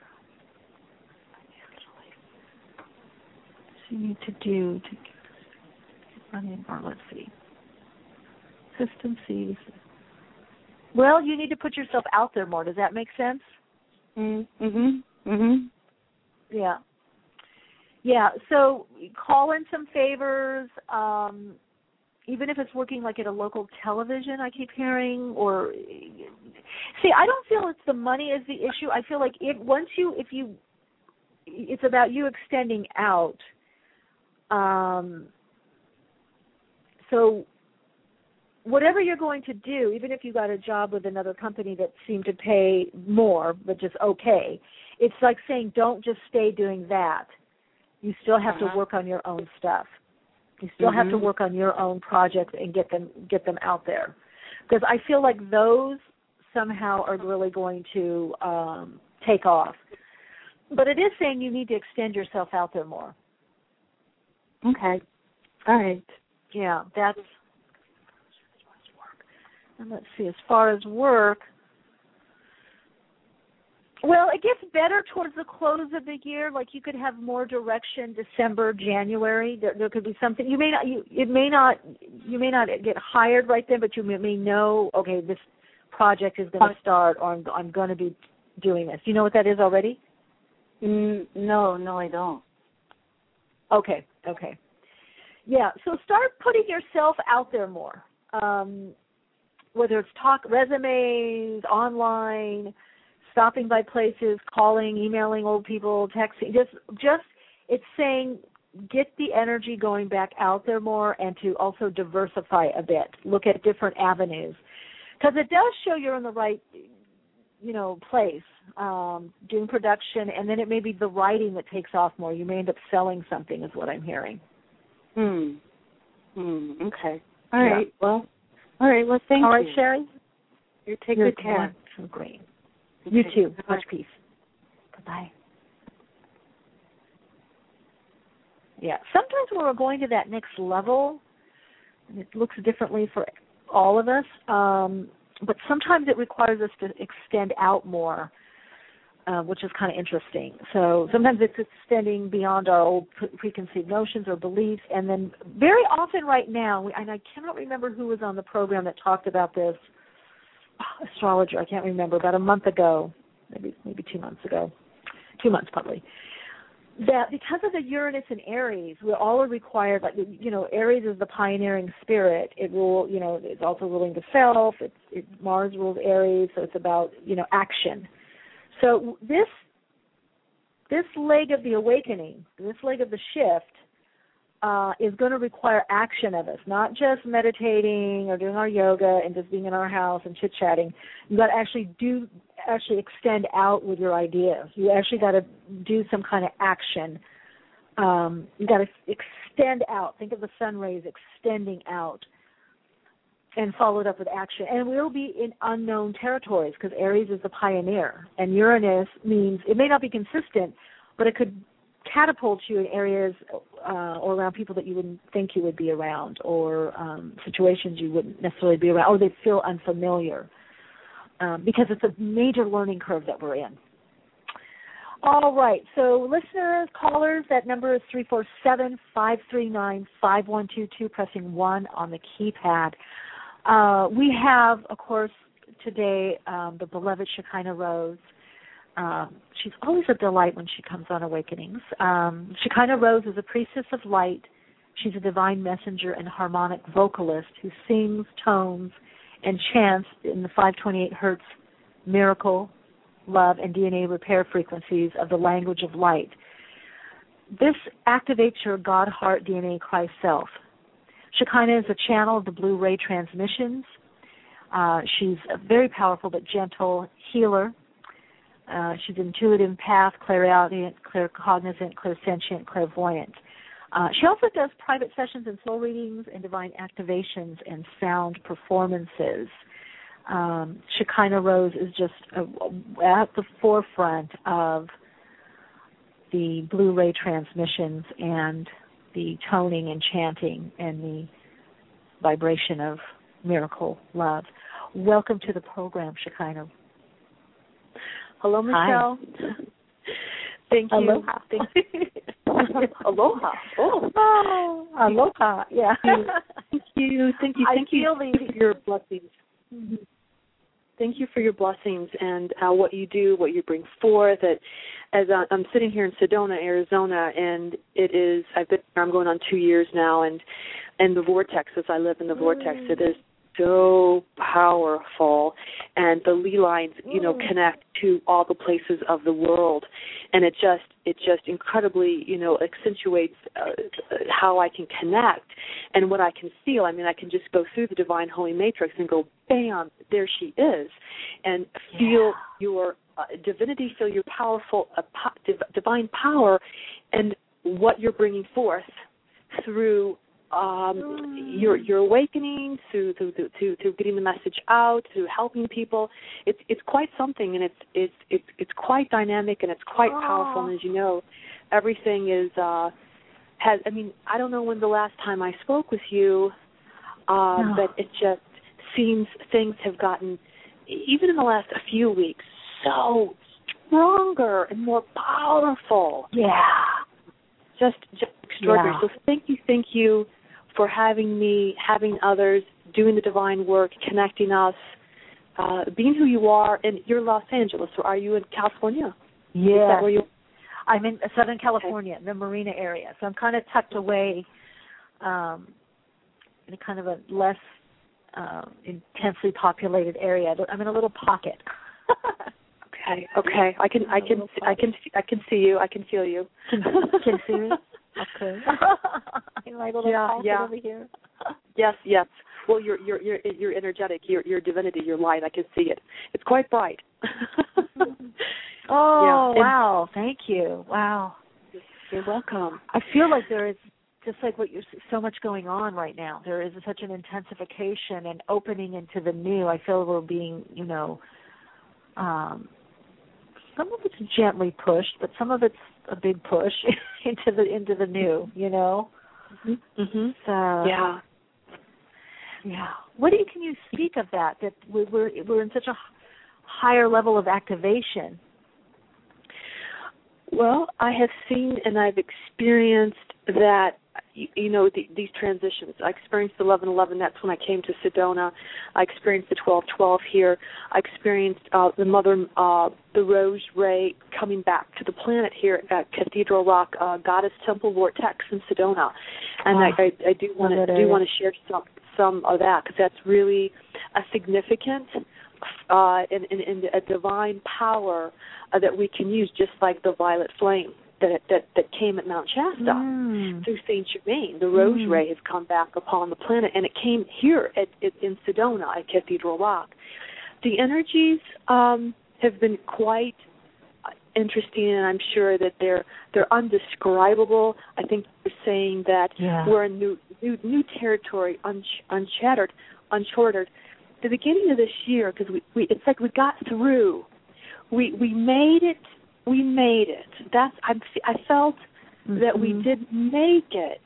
financially? What do you need to do to get money more? Let's see. System C's. Well, you need to put yourself out there more. Does that make sense? Mhm. Mhm. Yeah. Yeah. So call in some favors. Um, even if it's working like at a local television, I keep hearing. Or see, I don't feel it's the money is the issue. I feel like if once you, if you, it's about you extending out. Um. So. Whatever you're going to do, even if you got a job with another company that seemed to pay more, but just okay, it's like saying don't just stay doing that. You still have uh-huh. to work on your own stuff. You still mm-hmm. have to work on your own projects and get them get them out there. Because I feel like those somehow are really going to um, take off. But it is saying you need to extend yourself out there more. Okay. All right. Yeah, that's... And let's see, as far as work, well, it gets better towards the close of the year. Like you could have more direction December, January. There, there could be something. You may not. You it may not. You may not get hired right then, but you may, may know. Okay, this project is going to start, or I'm, I'm going to be doing this. Do you know what that is already? Mm, no, no, I don't. Okay. Okay. Yeah. So start putting yourself out there more. Um, whether it's talk, resumes, online, stopping by places, calling, emailing old people, texting, just, just it's saying get the energy going back out there more and to also diversify a bit. Look at different avenues. Because it does show you're in the right, you know, place, um, doing production, and then it may be the writing that takes off more. You may end up selling something is what I'm hearing. Hmm. Hmm. Okay. All right. Yeah. Well, All right, well, thank All right, you. Sherry? You take good care. So great. You okay. too. Much peace. Bye-bye. Yeah, sometimes when we're going to that next level, and it looks differently for all of us, um, but sometimes it requires us to extend out more, uh, which is kind of interesting. So sometimes it's extending beyond our old preconceived notions or beliefs, and then very often right now, and I cannot remember who was on the program that talked about this, oh, astrologer, I can't remember, about a month ago, maybe maybe two months ago, two months probably, that because of the Uranus and Aries, we all are required, like, you know, Aries is the pioneering spirit. It rule, you know, it's also ruling the self. It's, it, Mars rules Aries, so it's about, you know, action. So this this leg of the awakening, this leg of the shift, uh, is going to require action of us, not just meditating or doing our yoga and just being in our house and chit-chatting. You've got to actually do, actually extend out with your ideas. You actually got to do some kind of action. Um, you got to extend out. Think of the sun rays extending out, and follow it up with action. And we'll be in unknown territories because Aries is the pioneer. And Uranus means it may not be consistent, but it could catapult you in areas uh, or around people that you wouldn't think you would be around, or um, situations you wouldn't necessarily be around, or they feel unfamiliar um, because it's a major learning curve that we're in. All right, so listeners, callers, that number is three four seven, five three nine, five one two two, pressing one on the keypad. Uh, we have, of course, today um, the beloved Shekinah Rose. Um, she's always a delight when she comes on Awakenings. Um, Shekinah Rose is a priestess of light. She's a divine messenger and harmonic vocalist who sings, tones, and chants in the five twenty-eight hertz miracle, love, and D N A repair frequencies of the language of light. This activates your God, heart, D N A, Christ self. Shekinah is a channel of the blue ray transmissions. Uh, she's a very powerful but gentle healer. Uh, she's an intuitive path, clairaudient, claircognizant, clairsentient, clairvoyant. Uh, she also does private sessions and soul readings and divine activations and sound performances. Um, Shekinah Rose is just uh, at the forefront of the blue ray transmissions and the toning and chanting and the vibration of miracle love. Welcome to the program, Shekinah. Hello, Michelle. Hi. Thank you. Aloha. Thank you. Aloha. Oh. oh, aloha. Yeah. Thank you. Thank you. Thank I you feel the, for your blessings. Mm-hmm. Thank you for your blessings and uh, what you do, what you bring forth. It, as I, I'm sitting here in Sedona, Arizona, and it is, I've been here, I'm going on two years now, and and the vortex, as I live in the mm. vortex, it is so powerful, and the Lee lines, you know, connect to all the places of the world, and it just it just incredibly, you know, accentuates uh, how I can connect and what I can feel. I mean, I can just go through the Divine Holy Matrix and go, bam, there she is, and feel yeah. your uh, divinity, feel your powerful uh, po- div- divine power, and what you're bringing forth through. Um, your your awakening, to to, to to getting the message out, to helping people. It's it's quite something, and it's it's it's it's quite dynamic, and it's quite Aww. powerful. And as you know, everything is uh, has. I mean, I don't know when the last time I spoke with you, uh, no. but it just seems things have gotten, even in the last a few weeks, so stronger and more powerful. Yeah, just just extraordinary. Yeah. So thank you, thank you. for having me, having others, doing the divine work, connecting us, uh, being who you are. And you're Los Angeles, or are you in California? Yeah. Is that where you? I'm in Southern California, okay. the Marina area. So I'm kind of tucked away um, in a kind of a less um, intensely populated area. I'm in a little pocket. okay, okay. I can, I can, I can, I can see you. I can feel you. Can, can you see me? Okay. In my little yeah, pocket yeah. over here. Yes, yes. Well, you're you're you're you're energetic. Your your divinity, your light. I can see it. It's quite bright. oh yeah. wow! Thank you. Wow. You're welcome. I feel like there is just like what you're so much going on right now. There is such an intensification and opening into the new. I feel we're being, you know, um, some of it's gently pushed, but some of it's a big push into the into the new, you know. Mm-hmm. Mm-hmm. So yeah, yeah. What do you can you speak of that? That we're we're in such a higher level of activation. Well, I have seen and I've experienced that. You, you know, the, these transitions. I experienced the eleven eleven. That's when I came to Sedona. I experienced the twelve twelve here. I experienced uh, the Mother, uh, the Rose Ray coming back to the planet here at Cathedral Rock uh, Goddess Temple Vortex in Sedona. And oh, I, I, I do want to do want to share some some of that because that's really a significant uh, and, and, and a divine power uh, that we can use, just like the violet flame. That, that that came at Mount Shasta mm. through Saint Germain. The Rose mm. Ray has come back upon the planet, and it came here at, at, in Sedona at Cathedral Rock. The energies um, have been quite interesting, and I'm sure that they're they're undescribable. I think you're saying that yeah. we're in new new, new territory, un, uncharted, uncharted. The beginning of this year, because we, we it's like we got through. We we made it. We made it. That's I'm, I felt mm-hmm. that we did make it,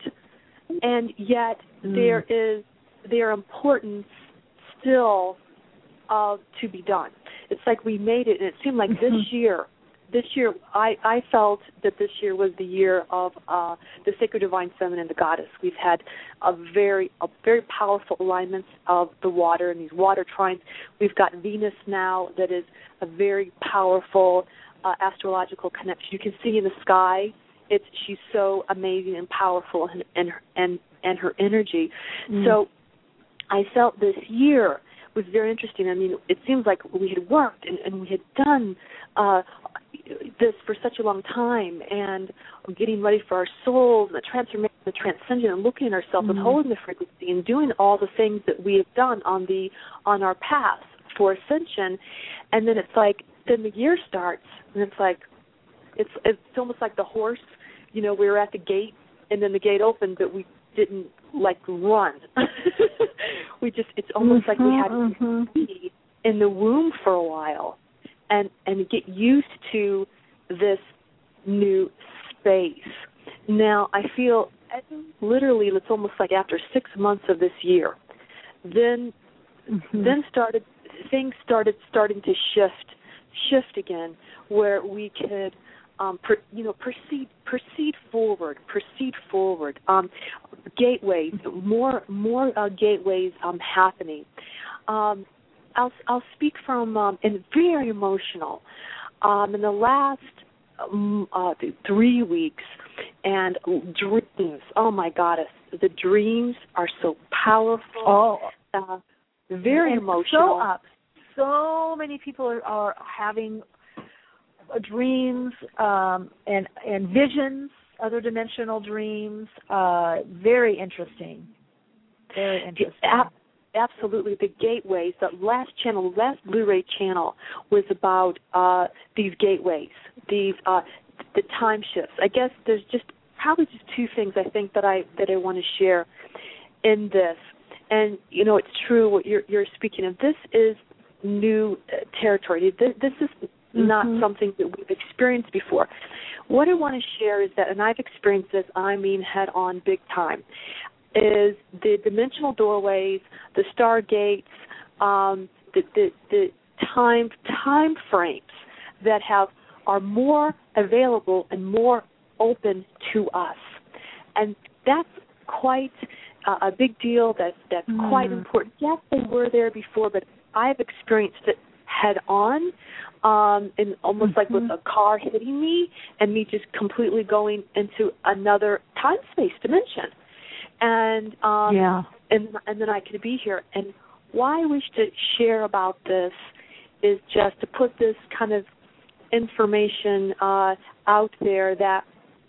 and yet mm. there is there importance still uh, to be done. It's like we made it, and it seemed like mm-hmm. this year, this year I, I felt that this year was the year of uh, the Sacred Divine Feminine, the Goddess. We've had a very a very powerful alignments of the water and these water trines. We've got Venus now that is a very powerful Uh, astrological connection. You can see in the sky, it's she's so amazing and powerful, and and and, and her energy. Mm. So I felt this year was very interesting. I mean, it seems like we had worked and, and we had done uh, this for such a long time, and getting ready for our souls, and the transformation, the transcendent, and looking at ourselves mm. and holding the frequency and doing all the things that we have done on the on our path for ascension. And then it's like, then the year starts, and it's like, it's it's almost like the horse, you know, we were at the gate, and then the gate opened, but we didn't, like, run. we just, it's almost mm-hmm, like we had mm-hmm. to be in the womb for a while and, and get used to this new space. Now, I feel literally it's almost like after six months of this year, then mm-hmm. then started, things started starting to shift shift again where we could, um, per, you know, proceed proceed forward, proceed forward. Um, gateways, more more uh, gateways um, happening. Um, I'll I'll speak from um, and very emotional. Um, in the last um, uh, three weeks, and dreams. Oh my goddess, the dreams are so powerful. Oh, uh, very and emotional. So up. So many people are, are having dreams um, and and visions, other dimensional dreams. Uh, very interesting. Very interesting. Yeah, absolutely. The gateways, the last channel, the last Blu-ray channel was about uh, these gateways, these uh, the time shifts. I guess there's just probably just two things I think that I that I want to share in this. And you know, it's true what you're you're speaking of. This is new uh, territory. This, this is mm-hmm. not something that we've experienced before. What I want to share is that, and I've experienced this, I mean head on big time, is the dimensional doorways, the stargates, um, the, the, the time time frames that have are more available and more open to us. And that's quite uh, a big deal. That, that's mm. quite important. Yes, they were there before, but I've experienced it head on, um, and almost mm-hmm. like with a car hitting me and me just completely going into another time-space dimension. And um, yeah, and and then I could be here. And why I wish to share about this is just to put this kind of information uh, out there that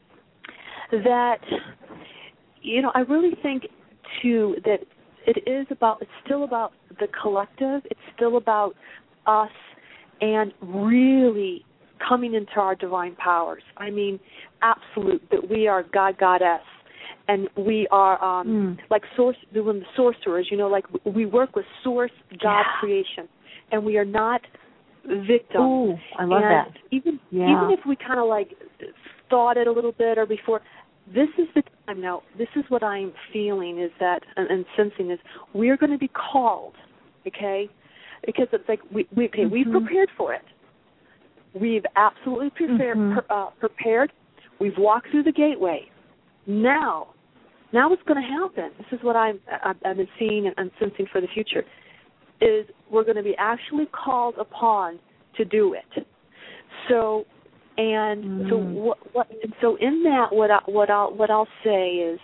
that you know I really think too that it is about it's still about the collective. It's still about us and really coming into our divine powers. I mean, absolute that we are God Goddess. And we are um, mm. like source, doing the sorcerers, you know, like we work with source God yeah. creation, and we are not victims. Ooh, I love and that. Even yeah. even if we kind of like thought it a little bit or before, this is the time now. This is what I'm feeling is that and, and sensing is we're going to be called, okay? Because it's like we, we okay, mm-hmm. we've prepared for it. We've absolutely prepared. Mm-hmm. Per, uh, prepared. We've walked through the gateway. Now. Now what's going to happen, this is what I'm, I've been seeing and sensing for the future, is we're going to be actually called upon to do it. So, and mm. so what, what? And so in that, what I, what I'll what I'll say is,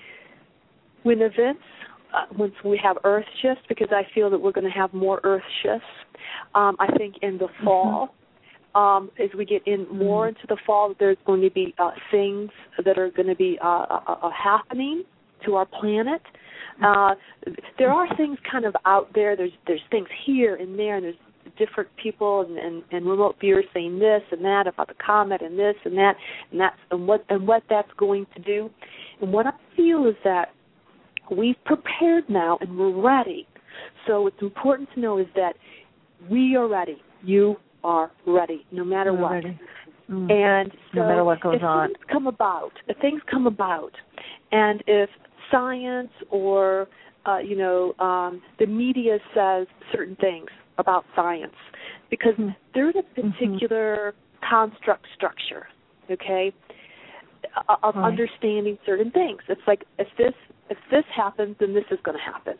when events, uh, once we have Earth shifts, because I feel that we're going to have more Earth shifts. Um, I think in the fall. Mm-hmm. Um, as we get in more mm. into the fall, there's going to be uh, things that are going to be uh, uh, uh, happening to our planet. Uh, there are things kind of out there. There's there's things here and there, and there's different people and, and, and remote viewers saying this and that about the comet and this and that and that's and what and what that's going to do. And what I feel is that we've prepared now and we're ready. So what's important to know is that we are ready. You are ready, no matter We're what. Ready. Mm. And so no matter what goes if on. things come about, if things come about, and if science or uh, you know um, the media says certain things about science, because mm. there's a particular mm-hmm. construct structure, okay, of right. understanding certain things. It's like if this if this happens, then this is going to happen,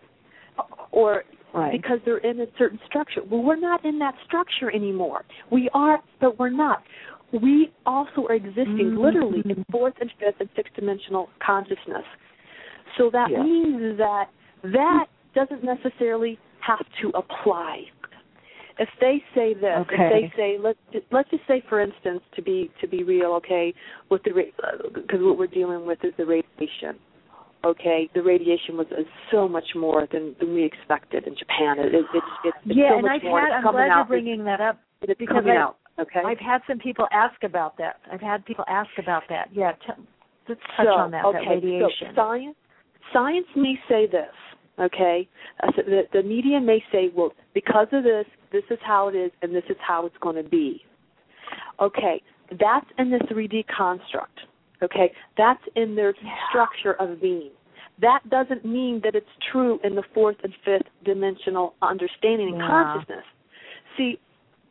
or Right. because they're in a certain structure. Well, we're not in that structure anymore. We are, but we're not. We also are existing mm-hmm. literally in fourth and fifth and sixth dimensional consciousness. So that yeah. means that that doesn't necessarily have to apply. If they say this, okay. if they say let's let's just say, for instance, to be to be real, okay, with the because what we're dealing with is the radiation. Okay, the radiation was uh, so much more than, than we expected in Japan. It, it, it's it's, it's yeah, so and much I've more. had. It's I'm coming glad out. you're bringing that up it's because coming I, out. Okay, I've had some people ask about that. I've had people ask about that. Yeah, t- let's touch so, on that. Okay, that radiation. So science, science may say this. Okay, uh, so the, the media may say, well, because of this, this is how it is, and this is how it's going to be. Okay, that's in the three D construct. Okay, that's in their yeah. structure of being. That doesn't mean that it's true in the fourth and fifth dimensional understanding and yeah. consciousness. See,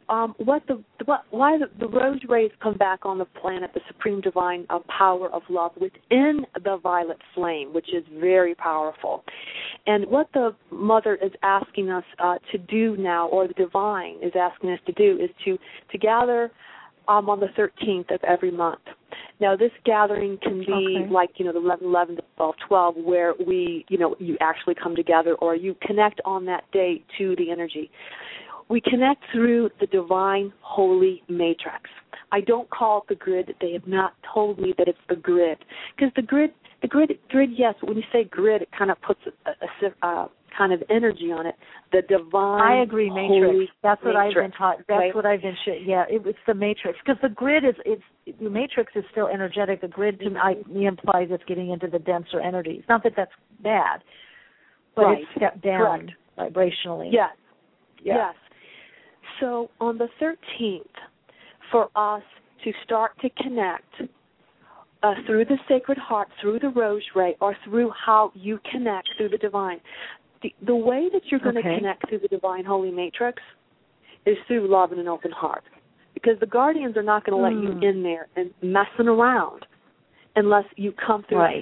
um, what the what, why the, the rose rays come back on the planet, the supreme divine uh, power of love within the violet flame, which is very powerful. And what the Mother is asking us uh, to do now, or the divine is asking us to do, is to, to gather um, on the thirteenth of every month. Now, this gathering can be okay. like, you know, the eleven eleven, the twelve twelve, where we, you know, you actually come together, or you connect on that day to the energy. We connect through the divine holy matrix. I don't call it the grid. They have not told me that it's the grid. Because the grid, the grid, grid, yes, when you say grid, it kind of puts a, a, a kind of energy on it. The divine I agree, matrix. That's what matrix. I've been taught. That's right? what I've been, sh- yeah, it, it's the matrix. Because the grid is, it's, the matrix is still energetic. The grid to me implies it's getting into the denser energies. Not that that's bad, but right. it's stepped down Correct. vibrationally. Yes, yeah. yes. So on the thirteenth, for us to start to connect uh, through the Sacred Heart, through the Rose Ray, or through how you connect through the Divine, the, the way that you're going to okay. connect through the Divine Holy Matrix is through love and an open heart. Because the guardians are not going to mm. let you in there and messing around unless you come through. Right.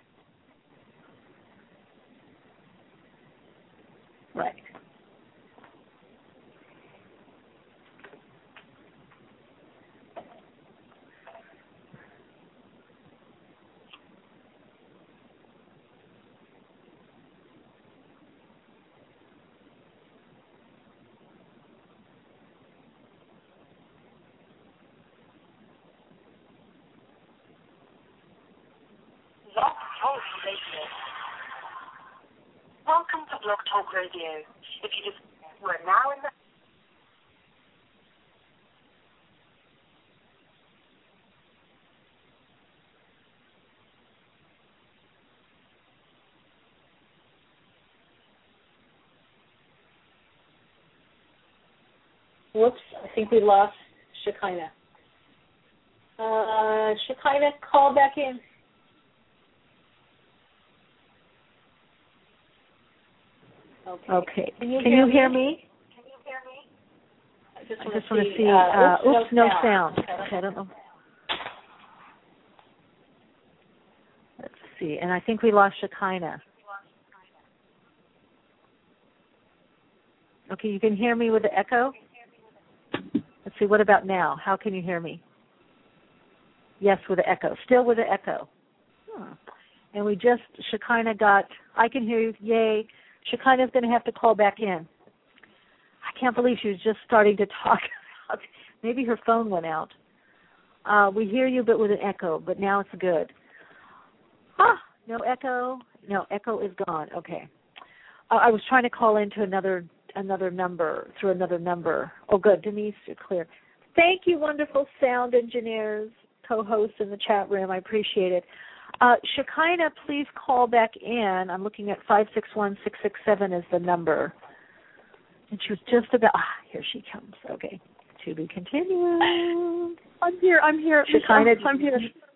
Right. Blog Talk Radio. Welcome to Blog Talk Radio. If you just we're now in the Whoops, I think we lost Shekinah. Uh, Shekinah, call back in. Okay. okay. Can you, Can hear, you me? hear me? Can you hear me? I just want, I just to, want see, to see. Uh, oops, oops, no, no sound. sound. Okay, I don't know. Let's see. And I think we lost Shekinah. Okay, you can hear me with the echo? Let's see, what about now? How can you hear me? Yes, with the echo. Still with the echo. Hmm. And we just, Shekinah got, I can hear you, yay. Shekinah's going to have to call back in. I can't believe she was just starting to talk about, maybe her phone went out. Uh, we hear you, but with an echo, but now it's good. Ah, no echo. No, echo is gone. Okay. Uh, I was trying to call into another another number, through another number. Oh, good. Denise, you're clear. Thank you, wonderful sound engineers, co-hosts in the chat room. I appreciate it. Uh, Shekinah, please call back in. I'm looking at five six one, six six seven is the number. And she was just about, ah, here she comes. Okay. To be continued. I'm here. I'm here. Shekinah, I'm here.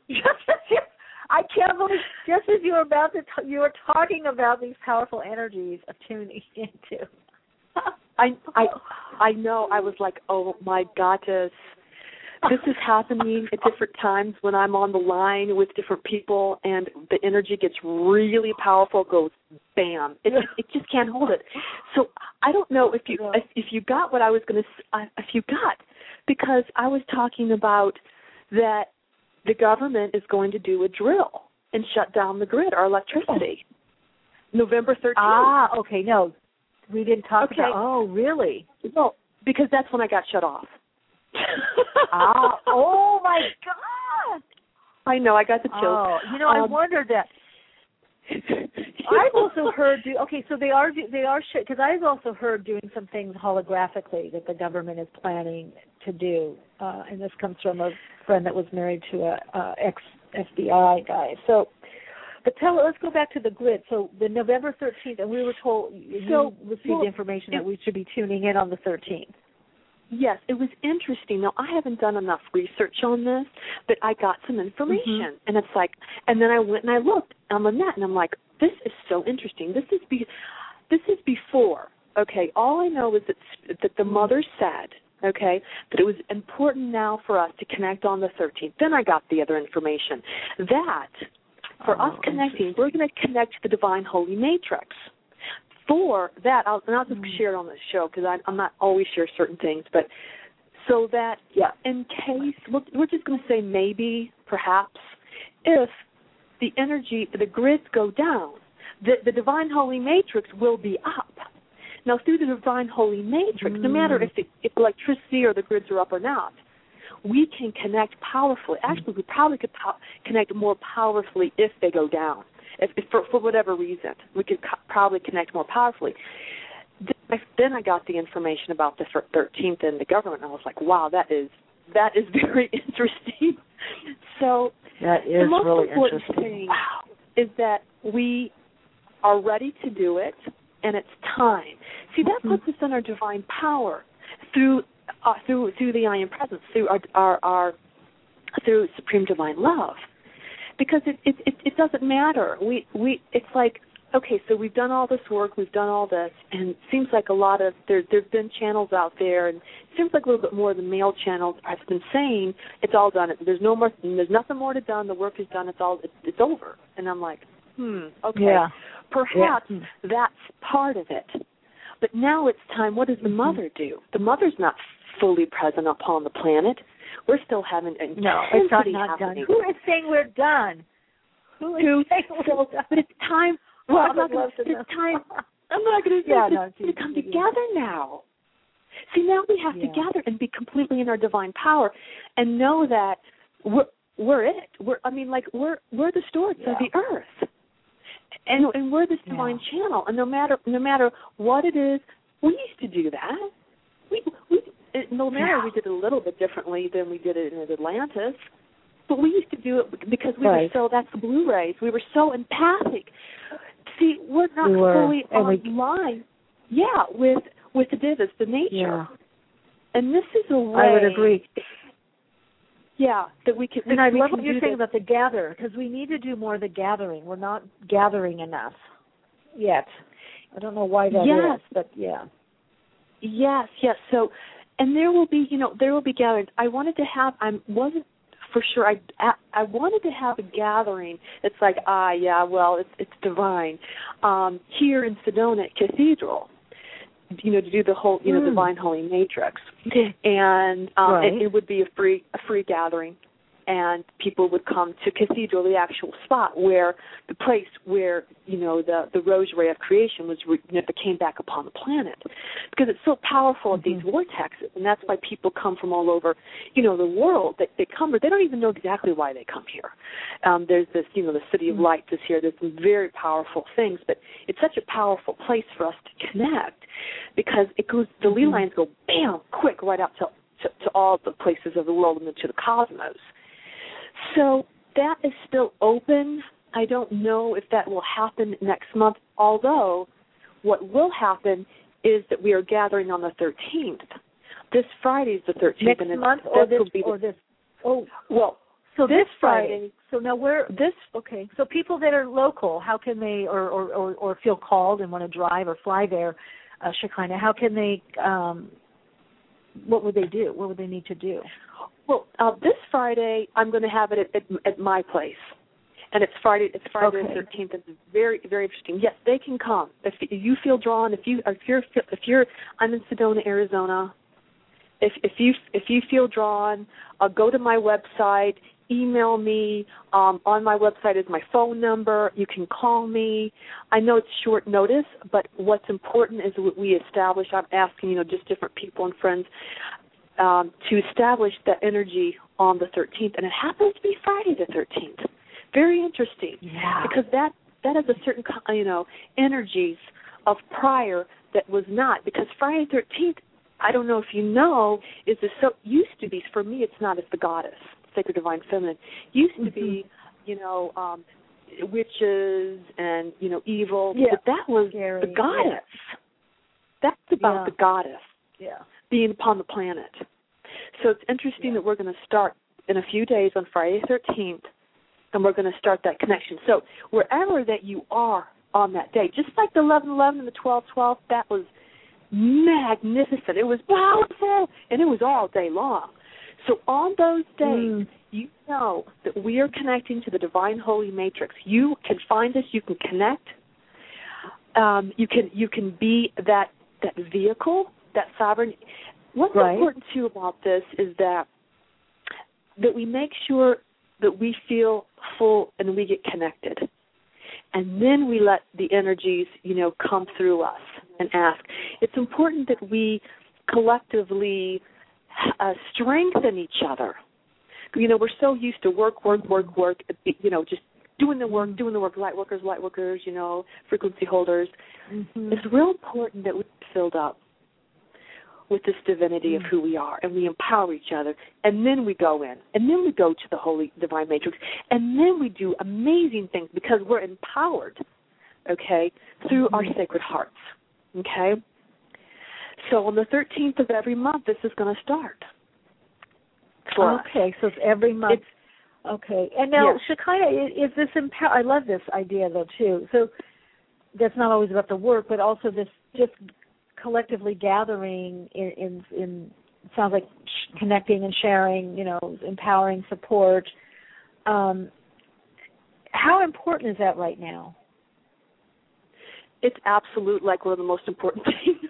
I can't believe, just as you were about to, t- you were talking about these powerful energies of tuning into. I, I, I know. I was like, oh my goddess. This is happening at different times when I'm on the line with different people, and the energy gets really powerful. Goes bam! It it just can't hold it. So I don't know if you if, if you got what I was going to if you got, because I was talking about that the government is going to do a drill and shut down the grid, our electricity, November thirteenth. Ah, okay. No, we didn't talk okay. about. Oh, really? No, because that's when I got shut off. ah, oh my God! I know, I got the chills. Oh, you know, um, I wondered that. I've also heard do okay, so they are they are because I've also heard doing some things holographically that the government is planning to do, uh, and this comes from a friend that was married to a uh, ex F B I guy. So, but tell let's go back to the grid. So the November thirteenth, and we were told you so, received well, information it, that we should be tuning in on the thirteenth. Yes, it was interesting. Now, I haven't done enough research on this, but I got some information. Mm-hmm. And it's like, and then I went and I looked on the net, and I'm like, this is so interesting. This is be, this is before. Okay, all I know is that, that the mother said okay, that it was important now for us to connect on the thirteenth. Then I got the other information. That, for oh, us connecting, we're going to connect to the Divine Holy Matrix. For that, I'll, and I'll just mm. share it on the show because I'm not always share certain things, but so that yeah, in case, we're just going to say maybe, perhaps, if the energy, the grids go down, the, the Divine Holy Matrix will be up. Now, through the Divine Holy Matrix, mm. no matter if the if electricity or the grids are up or not, we can connect powerfully. Actually, we probably could po- connect more powerfully if they go down. If, if for, for whatever reason, we could co- probably connect more powerfully. Then I, then I got the information about the thirteenth and the government, and I was like, wow, that is that is very interesting. So that is the most really important interesting. thing is that we are ready to do it, and it's time. See, that puts us in our divine power through uh, through through the I Am Presence, through our, our our through Supreme Divine Love, because it it it, it doesn't matter. We we it's like, okay, so we've done all this work, we've done all this, and it seems like a lot of there there's been channels out there, and it seems like a little bit more of the male channels have been saying it's all done. There's no more. There's nothing more to done. The work is done. It's all. It's, it's over. And I'm like, hmm, okay. Yeah. Perhaps yeah. that's part of it. But now it's time. What does the mm-hmm. mother do? The mother's not fully present upon the planet. We're still having intensity no, it's not, not happening. done. Who is saying we're done? Who is Who, saying we're so, done? But it's time. Well, I'm not going to. It's time. I'm not going to. Yeah, it's no, to come together now. See, now we have yeah. to gather and be completely in our divine power, and know that we're we're it. We're. I mean, like we're we're the stewards yeah. of the earth. And, and we're this divine yeah. channel, and no matter no matter what it is, we used to do that. We we no matter yeah. we did it a little bit differently than we did it in Atlantis, but we used to do it because we right. were so. That's the Blu-rays. We were so empathic. See, we're not we were, fully online. We, yeah, with with the divas, the nature, yeah. and this is a way. I would agree. Yeah, that we can. And I love what you're saying about the gather, because we need to do more of the gathering. We're not gathering enough yet. I don't know why that yes. is, but yeah. Yes, yes. So, and there will be, you know, there will be gatherings. I wanted to have. I wasn't for sure. I I wanted to have a gathering. It's like, ah, yeah, well, it's it's divine. Um, here in Sedona Cathedral. You know, to do the whole, you know, mm. Divine Holy Matrix, and um, right. it, it would be a free, a free gathering, and people would come to Cathedral, the actual spot where the place where you know the the rosary of creation was, re, you know, came back upon the planet, because it's so powerful at mm-hmm. these vortexes, and that's why people come from all over, you know, the world. They, they come, but they don't even know exactly why they come here. Um, there's this, you know, the City of mm-hmm. Lights is here. There's some very powerful things, but it's such a powerful place for us to connect. Because it goes, the ley lines go bam, quick, right out to, to to all the places of the world and to the cosmos. So that is still open. I don't know if that will happen next month. Although, what will happen is that we are gathering on the thirteenth. This Friday is the thirteenth. Next and month or this be or the, this? Oh, well, so this this Friday. Friday. So now we're this. Okay. So people that are local, how can they, or or or, or feel called and want to drive or fly there? Uh, Shekinah, how can they, um, what would they do? What would they need to do? Well, uh, this Friday, I'm going to have it at, at, at my place. And it's Friday, it's Friday okay. the thirteenth. It's very, very interesting. Yes, they can come. If you feel drawn, if you, if you're, if you're, I'm in Sedona, Arizona. If, if you, if you feel drawn, uh, go to my website, email me. Um, on my website is my phone number. You can call me. I know it's short notice, but what's important is what we establish. I'm asking, you know, just different people and friends um, to establish that energy on the thirteenth, and it happens to be Friday the thirteenth. Very interesting, yeah. because that that has a certain, you know, energies of prior that was not, because Friday the thirteenth, I don't know if you know, is the, so used to be, for me it's not, it's the goddess. Sacred Divine Feminine, used to be, mm-hmm. you know, um, witches and, you know, evil, yeah. but that was Scary. the goddess. Yeah. That's about yeah. the goddess yeah. being upon the planet. So it's interesting yeah. that we're going to start in a few days on Friday the thirteenth, and we're going to start that connection. So wherever that you are on that day, just like the eleven eleven and the twelve twelve, that was magnificent. It was powerful, and it was all day long. So on those days, mm. you know that we are connecting to the Divine Holy Matrix. You can find us. You can connect. Um, you can you can be that that vehicle, that sovereign. What's right. important too about this is that that we make sure that we feel full and we get connected, and then we let the energies, you know, come through us and ask. It's important that we collectively uh, strengthen each other. You know, we're so used to work, work, work, work. You know, just doing the work, doing the work. Light workers, light workers. You know, frequency holders. Mm-hmm. It's real important that we're filled up with this divinity mm-hmm. of who we are, and we empower each other, and then we go in, and then we go to the Holy Divine Matrix, and then we do amazing things because we're empowered, okay, through mm-hmm. our sacred hearts, okay? So on the thirteenth of every month, this is going to start. Okay, so it's every month. It's, okay, and now, yes. Shekinah, is this empower? I love this idea, though, too. So that's not always about the work, but also this just collectively gathering in, in, in sounds like sh- connecting and sharing, you know, empowering support. Um, how important is that right now? It's absolute, like one of the most important things.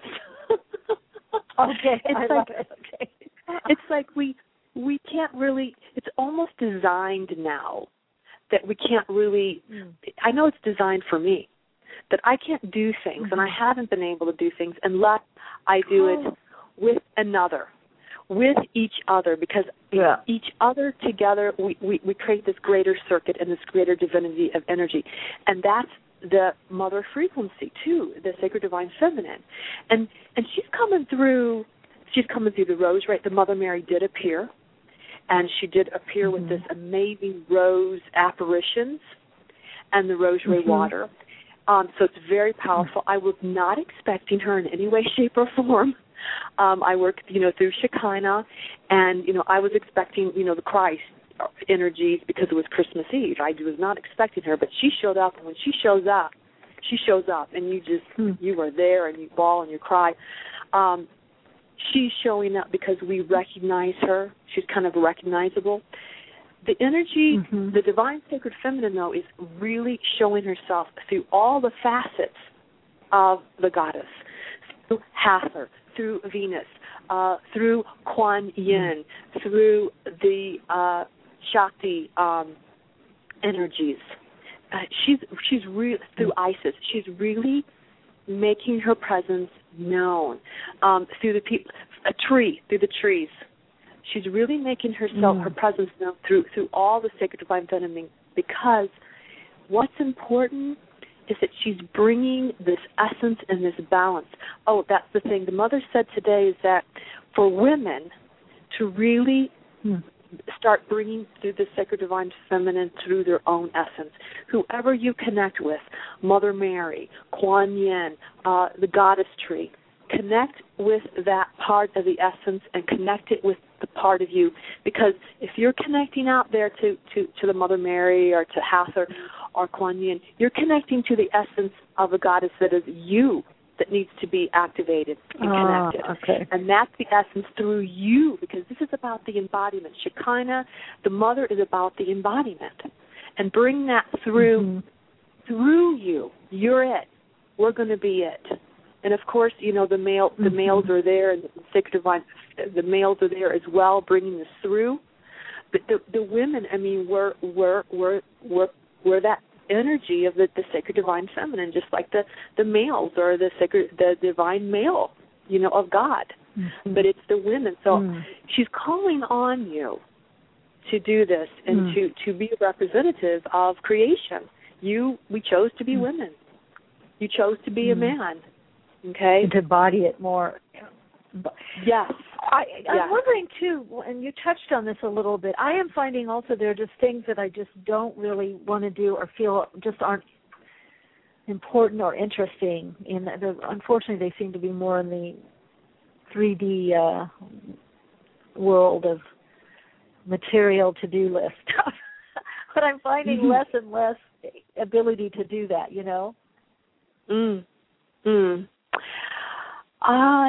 Okay, it's I like love it. Okay. It's like we we can't really. It's almost designed now that we can't really. Mm. I know it's designed for me. That I can't do things, mm-hmm. and I haven't been able to do things unless I do it with another, with each other, because yeah. each other together, we, we, we create this greater circuit and this greater divinity of energy. And that's the mother frequency, too, the sacred divine feminine. And and she's coming through, she's coming through the rose, right? The Mother Mary did appear, and she did appear mm-hmm. with this amazing rose apparitions and the rosary mm-hmm. water. Um, so it's very powerful. I was not expecting her in any way, shape, or form. Um, I worked, you know, through Shekinah, and, you know, I was expecting, you know, the Christ energies because it was Christmas Eve. I was not expecting her, but she showed up, and when she shows up, she shows up, and you just, hmm. you are there, and you bawl and you cry. Um, she's showing up because we recognize her. She's kind of recognizable. The energy, mm-hmm. the divine sacred feminine, though, is really showing herself through all the facets of the goddess, through Hathor, through Venus, uh, through Kuan Yin, mm-hmm. through the uh, Shakti um, energies. Uh, she's she's really through Isis. She's really making her presence known um, through the people, a tree, through the trees. She's really making herself, mm. her presence known through through all the sacred divine feminine, because what's important is that she's bringing this essence and this balance. Oh, that's the thing. The mother said today is that for women to really mm. start bringing through the sacred divine feminine through their own essence. Whoever you connect with, Mother Mary, Kuan Yin, uh, the goddess tree, connect with that part of the essence and connect it with the part of you. Because if you're connecting out there to, to, to the Mother Mary or to Hathor or Kuan Yin, you're connecting to the essence of a goddess that is you, that needs to be activated and ah, connected. Okay. And that's the essence through you, because this is about the embodiment. Shekinah, the mother, is about the embodiment. And bring that through mm-hmm. through you. You're it. We're going to be it. And of course, you know, the male, the mm-hmm. males are there, and the sacred divine, the males are there as well, bringing this through. But the the women, I mean, we're we're we're we're, we're that energy of the, the sacred divine feminine, just like the, the males or the sacred, the divine male, you know, of God. Mm-hmm. But it's the women. So mm. she's calling on you to do this and mm. to, to be a representative of creation. You, we chose to be mm. women. You chose to be mm. a man. Okay, and to embody it more. Yes. I, I'm yes. wondering, too, and you touched on this a little bit, I am finding also there are just things that I just don't really want to do or feel just aren't important or interesting. In the, unfortunately, they seem to be more in the three D uh, world of material to-do list. But I'm finding mm-hmm. less and less ability to do that, you know? Mm. Mm. Uh,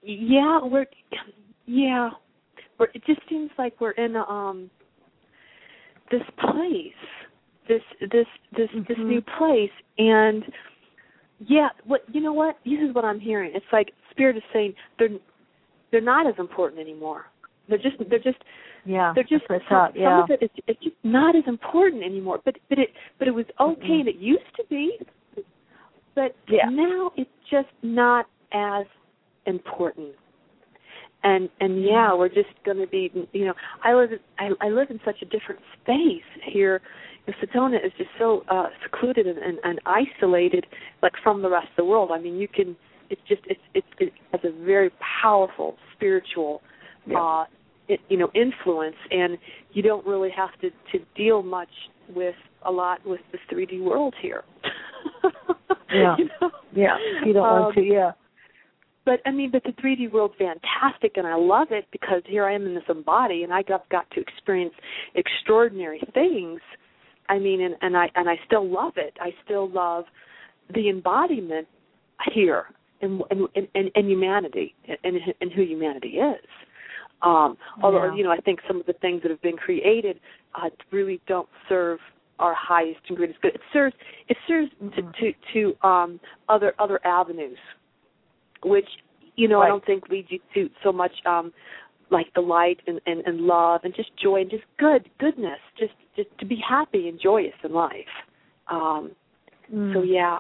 yeah, we're yeah, we're, it just seems like we're in um this place, this this this mm-hmm. this new place, and yeah, what you know what this is what I'm hearing. It's like Spirit is saying they're they're not as important anymore. They're just they're just yeah they're just some, some yeah. of it is it's just not as important anymore. But but it but it was okay. Mm-hmm. And it used to be, but yeah. now it's just not as important. And and yeah, we're just going to be, you know, I live I, I live in such a different space here. You know, Sedona is just so uh, secluded and, and, and isolated, like from the rest of the world. I mean, you can. It's just it's it's it has a very powerful spiritual, yeah. uh, it, you know, influence, and you don't really have to, to deal much with a lot with the three D world here. yeah, you know? yeah. You don't um, want to, yeah. But, I mean, but the three D world's fantastic, and I love it because here I am in this body, and I got, got to experience extraordinary things. I mean, and, and I and I still love it. I still love the embodiment here in, in, in, in humanity and, and who humanity is. Um, although, yeah. you know, I think some of the things that have been created uh, really don't serve our highest and greatest good. It serves it serves mm-hmm. to to, to um, other other avenues, which, you know, right. I don't think leads you to so much um, like the light and, and, and love and just joy and just good, goodness, just, just to be happy and joyous in life. Um, mm. So, yeah.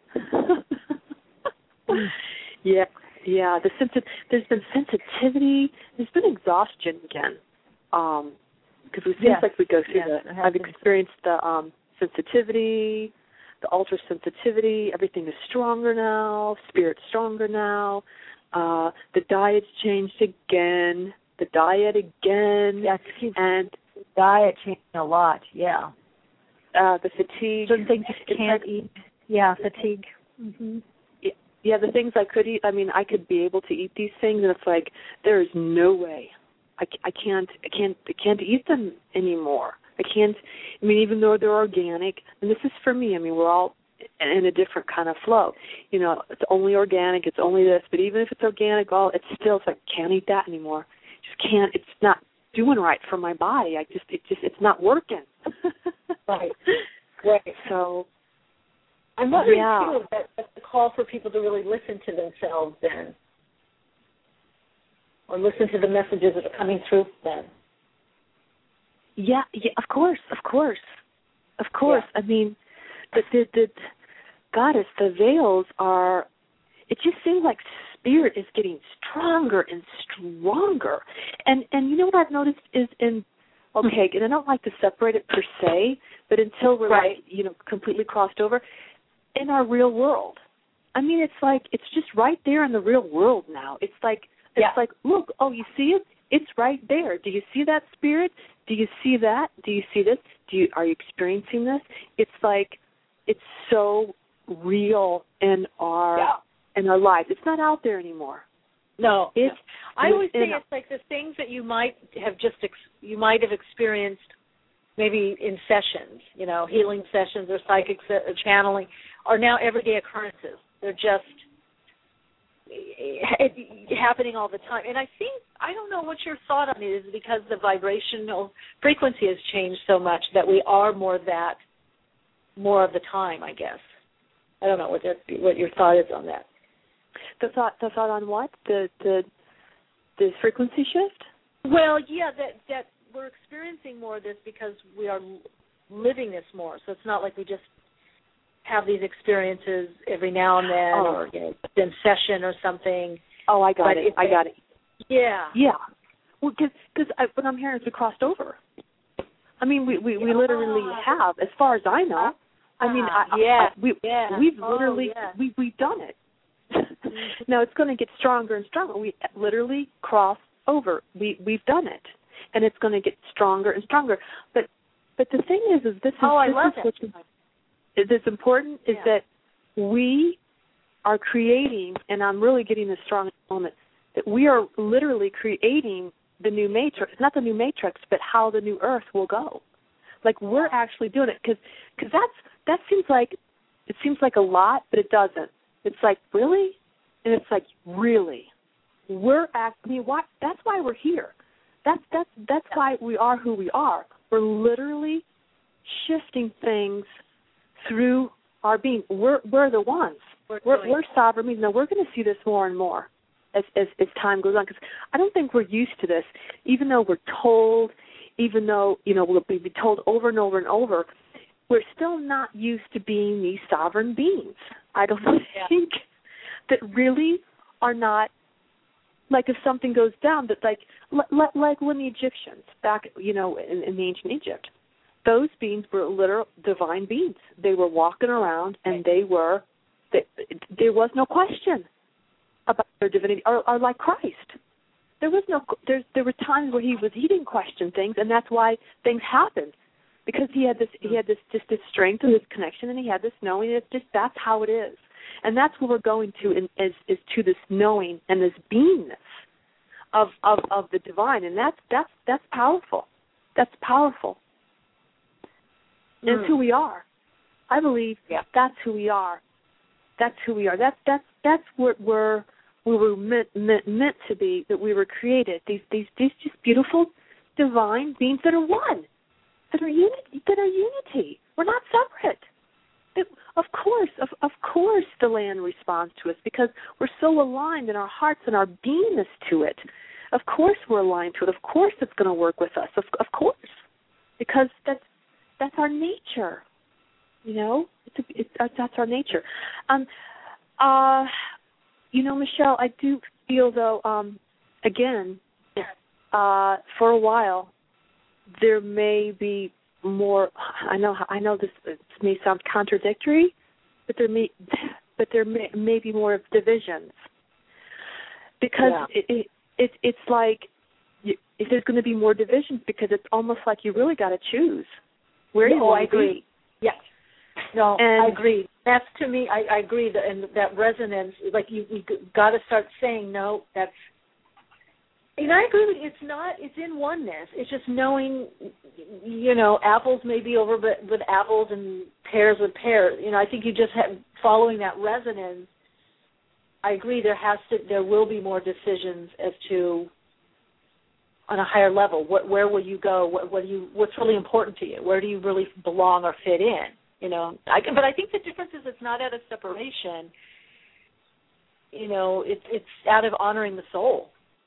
yeah, yeah. The sensi- there's been sensitivity. There's been exhaustion again. Um, because it seems yes. like we go through yes, the, I've experienced the um, sensitivity, the ultra sensitivity. Everything is stronger now. Spirit's stronger now. Uh, the diet's changed again. The diet again. Yes, and the diet changed a lot. Yeah. Uh, the fatigue. Certain things you can't like, eat. Yeah, fatigue. Mm-hmm. Yeah, yeah, the things I could eat. I mean, I could be able to eat these things, and it's like there is no way. I, I can't. I can't. I can't eat them anymore. I can't, I mean, even though they're organic, and this is for me, I mean, we're all in a different kind of flow. You know, it's only organic, it's only this, but even if it's organic, all it's still, it's like, can't eat that anymore. Just can't, it's not doing right for my body. I just, it just, it's not working. right, right. So, I'm wondering, yeah. too, if that, that's the call for people to really listen to themselves then, or listen to the messages that are coming through then. Yeah, yeah, of course, of course, of course. Yeah. I mean, the, the, the goddess, the veils are, it just seems like spirit is getting stronger and stronger. And and you know what I've noticed is in, okay, and I don't like to separate it per se, but until we're right. like, you know, completely crossed over, in our real world. I mean, it's like, it's just right there in the real world now. It's like, it's yeah. like, look, oh, you see it? It's right there. Do you see that spirit? Do you see that? Do you see this? Do you are you experiencing this? It's like it's so real in our yeah. in our lives. It's not out there anymore. No, it's. No. I always say it's like the things that you might have just ex- you might have experienced maybe in sessions, you know, healing sessions or psychic se- channeling, are now everyday occurrences. They're just It, happening all the time. And I think, I don't know what your thought on it is, because the vibrational frequency has changed so much that we are more of that more of the time, I guess. I don't know what that, what your thought is on that. The thought the thought on what? The the the frequency shift? Well, yeah, that that we're experiencing more of this because we are living this more. So it's not like we just have these experiences every now and then, oh. or, you know, in session or something. Oh, I got but it. I got it. Yeah. Yeah. Well, because what I'm hearing is we crossed over. I mean, we, we, we literally have, as far as I know. I mean, I, yeah, I, we, yeah. we've oh, literally, yeah. we, we've done it. Now, it's going to get stronger and stronger. We literally crossed over. We, we've done it. And it's going to get stronger and stronger. But but the thing is, is this is, oh, I this love is what's it. is important is yeah. that we are creating, and I'm really getting this strong element, that we are literally creating the new matrix, not the new matrix, but how the new earth will go. Like, we're actually doing it, because because that's that seems like it seems like a lot, but it doesn't. It's like, really? And it's like, really? we're act, I mean, why, that's why we're here. That's that's that's why we are who we are. We're literally shifting things through our being. We're we're the ones. We're we're, we're sovereign beings. Now we're going to see this more and more as as, as time goes on, because I don't think we're used to this. Even though we're told, even though you know we'll be told over and over and over, we're still not used to being these sovereign beings. I don't yeah. think that really are not. Like if something goes down, that like like, like when the Egyptians back, you know, in, in the ancient Egypt, those beings were literal divine beings. They were walking around, and they were, they, there was no question about their divinity, or, or like Christ. There was no, there, there were times where he was he didn't question things, and that's why things happened, because he had this he had this just this strength and this connection, and he had this knowing. It's just that's how it is. And that's what we're going to in, is, is to this knowing and this beingness of, of, of the divine, and that's that's that's powerful. That's powerful. Mm. That's who we are. I believe yeah. that's who we are. That's who we are. That's that's that's what we're we were meant, meant meant to be. That we were created. These these these just beautiful divine beings that are one, that are unity. That are unity. We're not separate. It, of course, of, of course the land responds to us because we're so aligned in our hearts and our beingness to it. Of course we're aligned to it. Of course it's going to work with us. Of, of course. Because that's that's our nature. You know? It's, a, it's uh, that's our nature. Um, uh, you know, Michelle, I do feel, though, um, again, uh, for a while, there may be more. I know. I know this, this may sound contradictory, but there may, but there may, may be more of divisions because yeah. it, it, it it's like you, if there's going to be more divisions because it's almost like you really got to choose where no, you want I to agree. be. Yes. No, and, I agree. That's to me. I, I agree that and that resonance. Like you, you got to start saying no. That's. And I agree with you. It's not. It's in oneness. It's just knowing, you know, apples may be over with, with apples and pears with pears. You know, I think you just have following that resonance. I agree. There has to. There will be more decisions as to on a higher level. What, where will you go? What, what do you? What's really important to you? Where do you really belong or fit in? You know. I can, but I think the difference is it's not out of separation. You know, it's it's out of honoring the soul.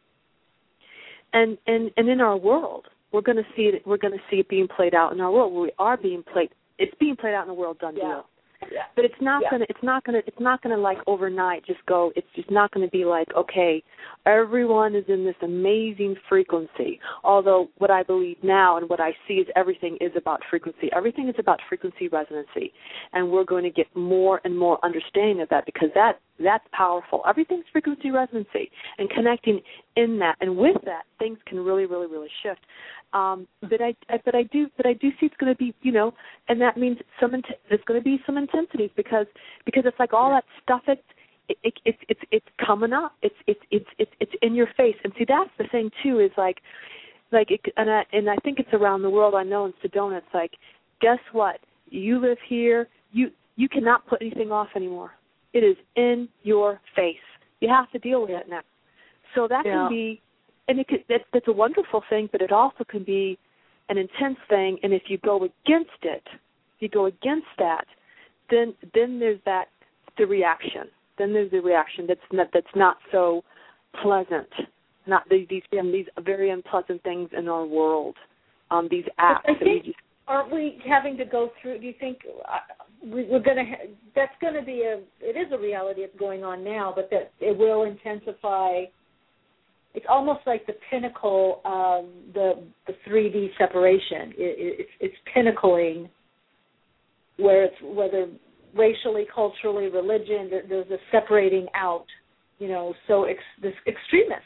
And, and and in our world, we're going to see it. We're going to see it being played out in our world. Where we are being played. It's being played out in the world. Done yeah. deal. Yeah. But it's not yeah. gonna. It's not gonna. It's not gonna like overnight just go. It's just not going to be like okay, everyone is in this amazing frequency. Although what I believe now and what I see is everything is about frequency. Everything is about frequency resonancy, and we're going to get more and more understanding of that because that that's powerful. Everything's frequency resonancy, and connecting in that and with that, things can really, really, really shift. Um, but I, I, but I do, but I do see it's going to be, you know, and that means some. Int- there's going to be some intensities because because it's like all that stuff. It's it, it, it's it's it's coming up. It's it's it's it's it's in your face. And see, that's the thing too. Is like like it, and I and I think it's around the world. I know in Sedona, it's like, guess what? You live here. You you cannot put anything off anymore. It is in your face. You have to deal with it now. So that yeah. can be. And it could, that, that's a wonderful thing, but it also can be an intense thing. And if you go against it, if you go against that, then then there's that the reaction. Then there's the reaction that's not that's not so pleasant. Not these these, these very unpleasant things in our world. Um, these acts. I that think, we just, aren't we having to go through? Do you think uh, we, we're going to? Ha- that's going to be a. It is a reality that's going on now, but that it will intensify. It's almost like the pinnacle, um, the the three D separation. It, it, it's it's pinnacling, where it's whether racially, culturally, religion. There, there's a separating out, you know. So ex, this extremists.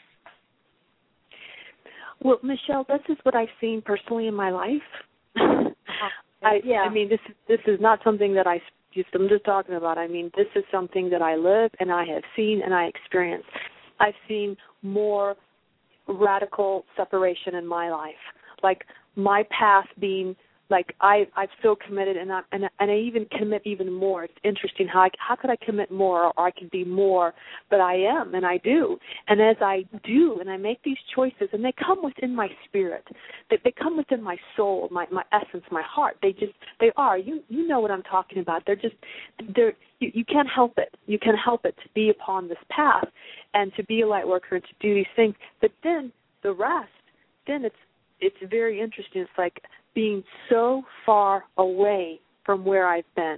Well, Michelle, this is what I've seen personally in my life. uh-huh. I, yeah. I mean, this this is not something that I just I'm just talking about. I mean, this is something that I live and I have seen and I experience. I've seen more radical separation in my life, like my path being like I, I've so committed, and I and, and I even commit even more. It's interesting how I, how could I commit more, or I could be more, but I am, and I do. And as I do, and I make these choices, and they come within my spirit, they, they come within my soul, my my essence, my heart. They just they are. You you know what I'm talking about. They're just they're you, you can't help it. You can't help it to be upon this path, and to be a light worker, and to do these things. But then the rest, then it's it's very interesting. It's like being so far away from where I've been,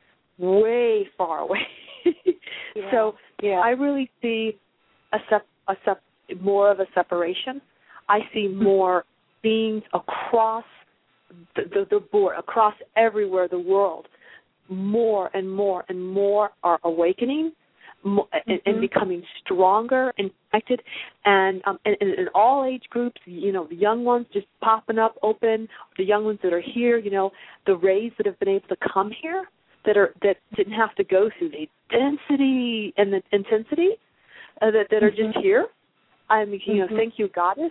way far away. yeah. So yeah. I really see a, sep- a sep- more of a separation. I see more beings across the, the, the board, across everywhere, the world. More and more and more are awakening. More, mm-hmm. and, and becoming stronger and connected, and, um, and, and in all age groups, you know, the young ones just popping up open, the young ones that are here, you know, the rays that have been able to come here that are that didn't have to go through the density and the intensity uh, that that are mm-hmm. just here. I mean, you mm-hmm. know, thank you, Goddess.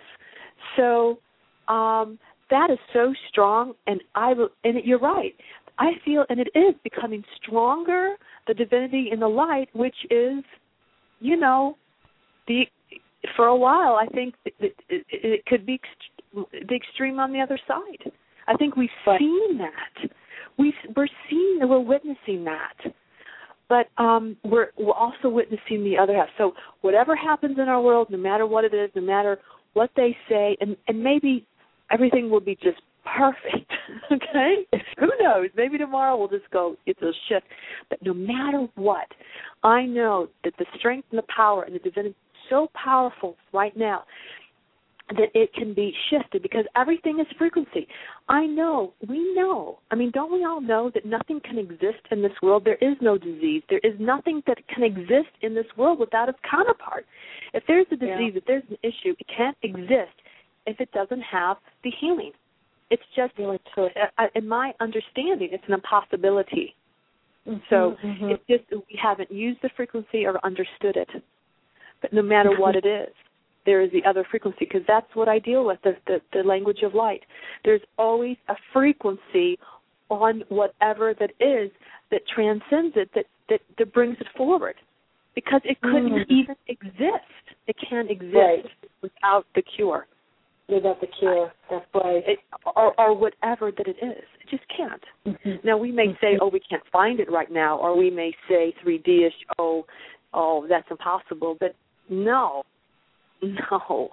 So um, that is so strong, and I and you're right. I feel, and it is becoming stronger, the divinity in the light, which is, you know, the for a while, I think it, it, it, it could be ext- the extreme on the other side. I think we've but, seen that. We've, we're seeing, we're witnessing that. But um, we're, we're also witnessing the other half. So whatever happens in our world, no matter what it is, no matter what they say, and, and maybe everything will be just perfect, okay? Who knows? Maybe tomorrow we'll just go, it's a shift. But no matter what, I know that the strength and the power and the divinity is so powerful right now that it can be shifted because everything is frequency. I know, we know, I mean, don't we all know that nothing can exist in this world? There is no disease. There is nothing that can exist in this world without its counterpart. If there's a disease, yeah. if there's an issue, it can't exist if it doesn't have the healing. It's just, uh, in my understanding, it's an impossibility. Mm-hmm, so mm-hmm. it's just we haven't used the frequency or understood it. But no matter what it is, there is the other frequency, because that's what I deal with, the, the, the language of light. There's always a frequency on whatever that is that transcends it, that, that, that brings it forward, because it couldn't mm-hmm. even exist. It can't exist right. without the cure. Without the cure, that's right. It, or, or whatever that it is. It just can't. Mm-hmm. Now, we may say, oh, we can't find it right now, or we may say three D-ish, oh, oh, that's impossible. But no, no,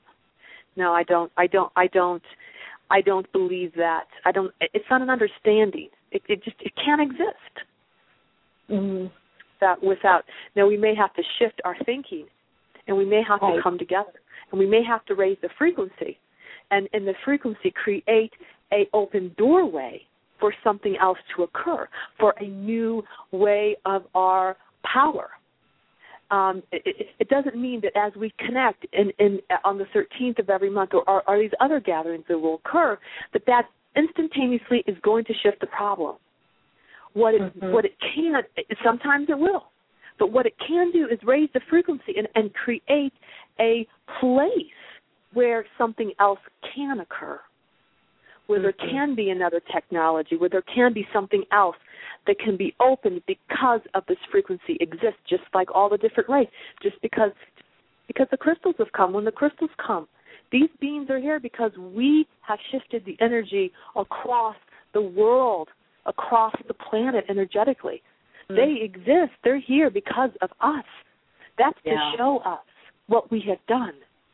no, I don't, I don't, I don't, I don't believe that. I don't, it's not an understanding. It, it just, it can't exist. Mm-hmm. That without, now we may have to shift our thinking, and we may have right. to come together. And we may have to raise the frequency, and in the frequency create a open doorway for something else to occur, for a new way of our power. Um, it, it, it doesn't mean that as we connect in, in, on the thirteenth of every month, or, or, or these other gatherings that will occur, that that instantaneously is going to shift the problem. What it, mm-hmm. what it can, sometimes it will. But what it can do is raise the frequency and, and create a place where something else can occur, where mm-hmm. there can be another technology, where there can be something else that can be opened because of this frequency exists, just like all the different rays, just because because the crystals have come. When the crystals come, these beings are here because we have shifted the energy across the world, across the planet energetically. Mm-hmm. They exist. They're here because of us. That's yeah. to show us what we have done.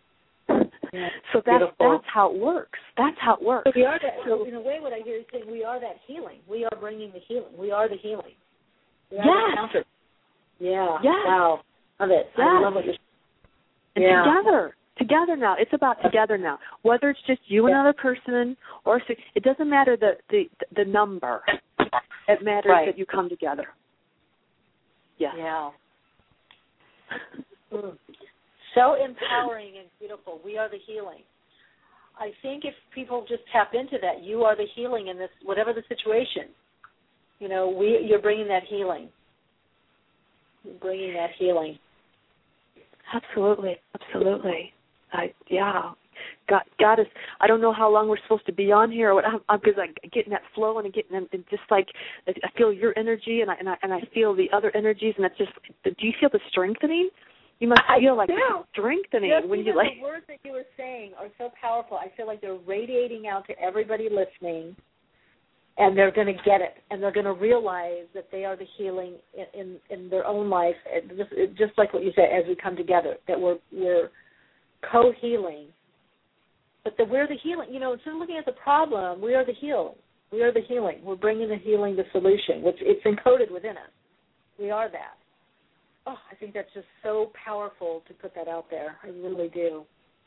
Yeah. So that's, that's how it works. That's how it works. So we are that, so in a way, what I hear you saying, we are that healing. We are bringing the healing. We are the healing. We are yes. the counter. Yeah. Yes. Wow. Love it. Yes. I love what you're saying. And yeah. together. Together now. It's about together now. Whether it's just you and another person, or it doesn't matter the, the, the number. It matters right. that you come together. Yes. Yeah. Mm. So empowering and beautiful. We are the healing. I think if people just tap into that, you are the healing in this, whatever the situation. You know, we you're bringing that healing. You're bringing that healing. Absolutely, absolutely. I, yeah. God, Goddess, I don't know how long we're supposed to be on here, because I'm, I'm, I'm getting that flow and getting and just like I feel your energy and I and I and I feel the other energies, and it's just. Do you feel the strengthening? You must feel like strengthening Just when even you like. The words that you were saying are so powerful. I feel like they're radiating out to everybody listening, and they're going to get it, and they're going to realize that they are the healing in in, in their own life. Just, just like what you said, as we come together, that we're we're co-healing, but that we're the healing. You know, instead of looking at the problem, we are the heal. We are the healing. We're bringing the healing, the solution, which it's encoded within us. We are that. Oh, I think that's just so powerful to put that out there. I really do.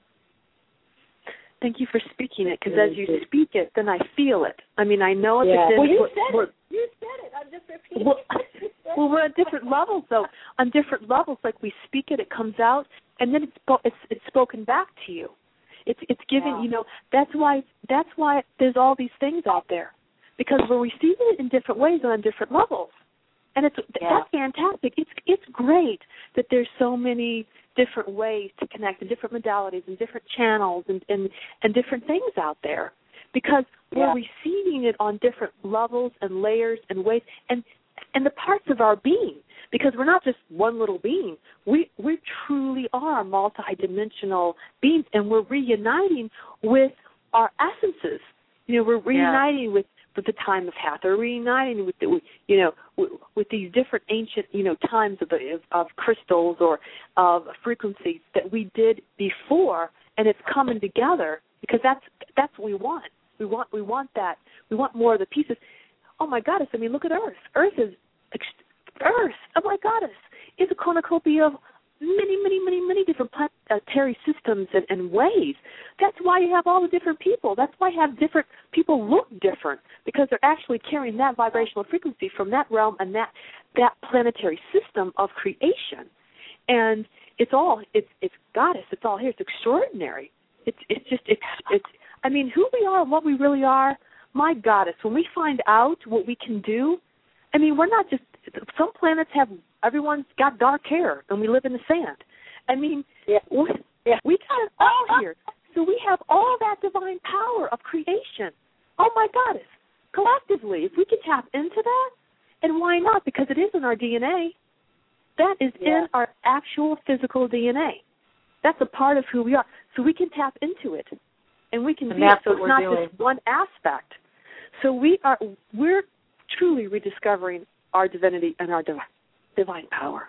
Thank you for speaking it, because as you speak it, then I feel it. I mean, I know it. Yeah. Well, you we're, said we're, it. You said it. I'm just repeating well, it. well, we're at different levels, though. On different levels, like we speak it, it comes out, and then it's it's, it's spoken back to you. It's it's given. Wow. You know, that's why that's why there's all these things out there, because we're receiving it in different ways and on different levels. And it's yeah. that's fantastic. It's it's great that there's so many different ways to connect, and different modalities, and different channels, and and, and different things out there, because yeah. we're receiving it on different levels and layers and ways, and and the parts of our being, because we're not just one little being. We we truly are multidimensional beings, and we're reuniting with our essences. You know, we're reuniting yeah. with. with the time of Hathor, reuniting with the, you know, with, with these different ancient, you know, times of, the, of of crystals or of frequencies that we did before, and it's coming together, because that's that's what we want. We want we want that. We want more of the pieces. Oh my goddess! I mean, look at Earth. Earth is Earth. Oh my goddess! Is a cornucopia of many, many, many, many different planetary systems and, and ways. That's why you have all the different people. That's why you have different people look different, because they're actually carrying that vibrational frequency from that realm and that that planetary system of creation. And it's all it's it's goddess. It's all here. It's extraordinary. It's it's just it's it's. I mean, who we are and what we really are. My goddess, when we find out what we can do, I mean, we're not just. Some planets have. Everyone's got dark hair, and we live in the sand. I mean, yeah. we, yeah. we got it all here. So we have all that divine power of creation. Oh, my goddess. Collectively, if we can tap into that, and why not? Because it is in our D N A. That is yeah. in our actual physical D N A. That's a part of who we are. So we can tap into it, and we can and be it. So it's not doing. just one aspect. So we are, we're truly rediscovering our divinity and our divine. Divine power.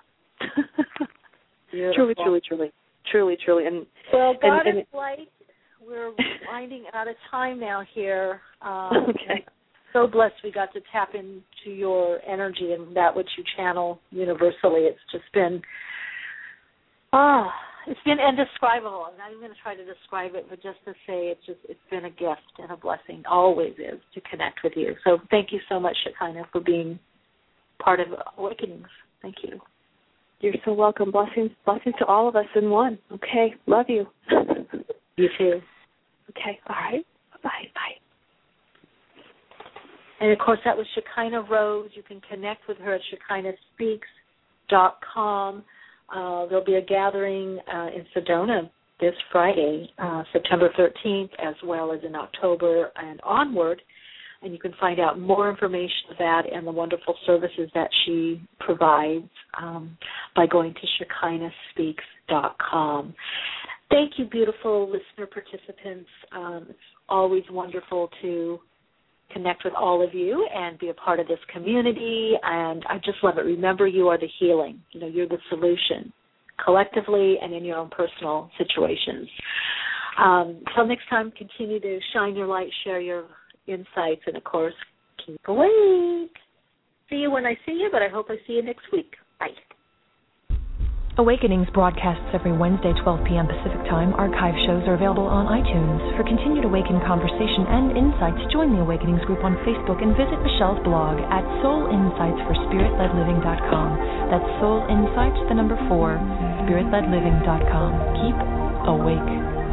truly, truly, truly, truly, truly. And well, God and, and, is light. We're winding out of time now here. Um, okay. So blessed we got to tap into your energy and that which you channel universally. It's just been, ah, oh, it's been indescribable. I'm not even going to try to describe it, but just to say it's just it's been a gift and a blessing. Always is to connect with you. So thank you so much, Shekinah, for being part of Awakenings. Thank you. You're so welcome. Blessings, blessings to all of us in one. Okay, love you. You too. Okay, all right. Bye, bye. And of course, that was Shekinah Rose. You can connect with her at shekinah speaks dot com. Uh, there'll be a gathering uh, in Sedona this Friday, uh, September thirteenth, as well as in October and onward. And you can find out more information of that and the wonderful services that she provides um, by going to shekinah speaks dot com. Thank you, beautiful listener participants. Um, it's always wonderful to connect with all of you and be a part of this community. And I just love it. Remember, you are the healing. You know, you're the solution, collectively and in your own personal situations. Um, until next time, continue to shine your light, share your insights, and of course, keep awake. See you when I see you, but I hope I see you next week. Bye. Awakenings broadcasts every Wednesday, twelve p.m. Pacific Time. Archive shows are available on iTunes. For continued Awaken conversation and insights, join the Awakenings group on Facebook and visit Michelle's blog at soul insights for spirit led living dot com. That's Soul Insights, the number four, spirit led living dot com. Keep awake.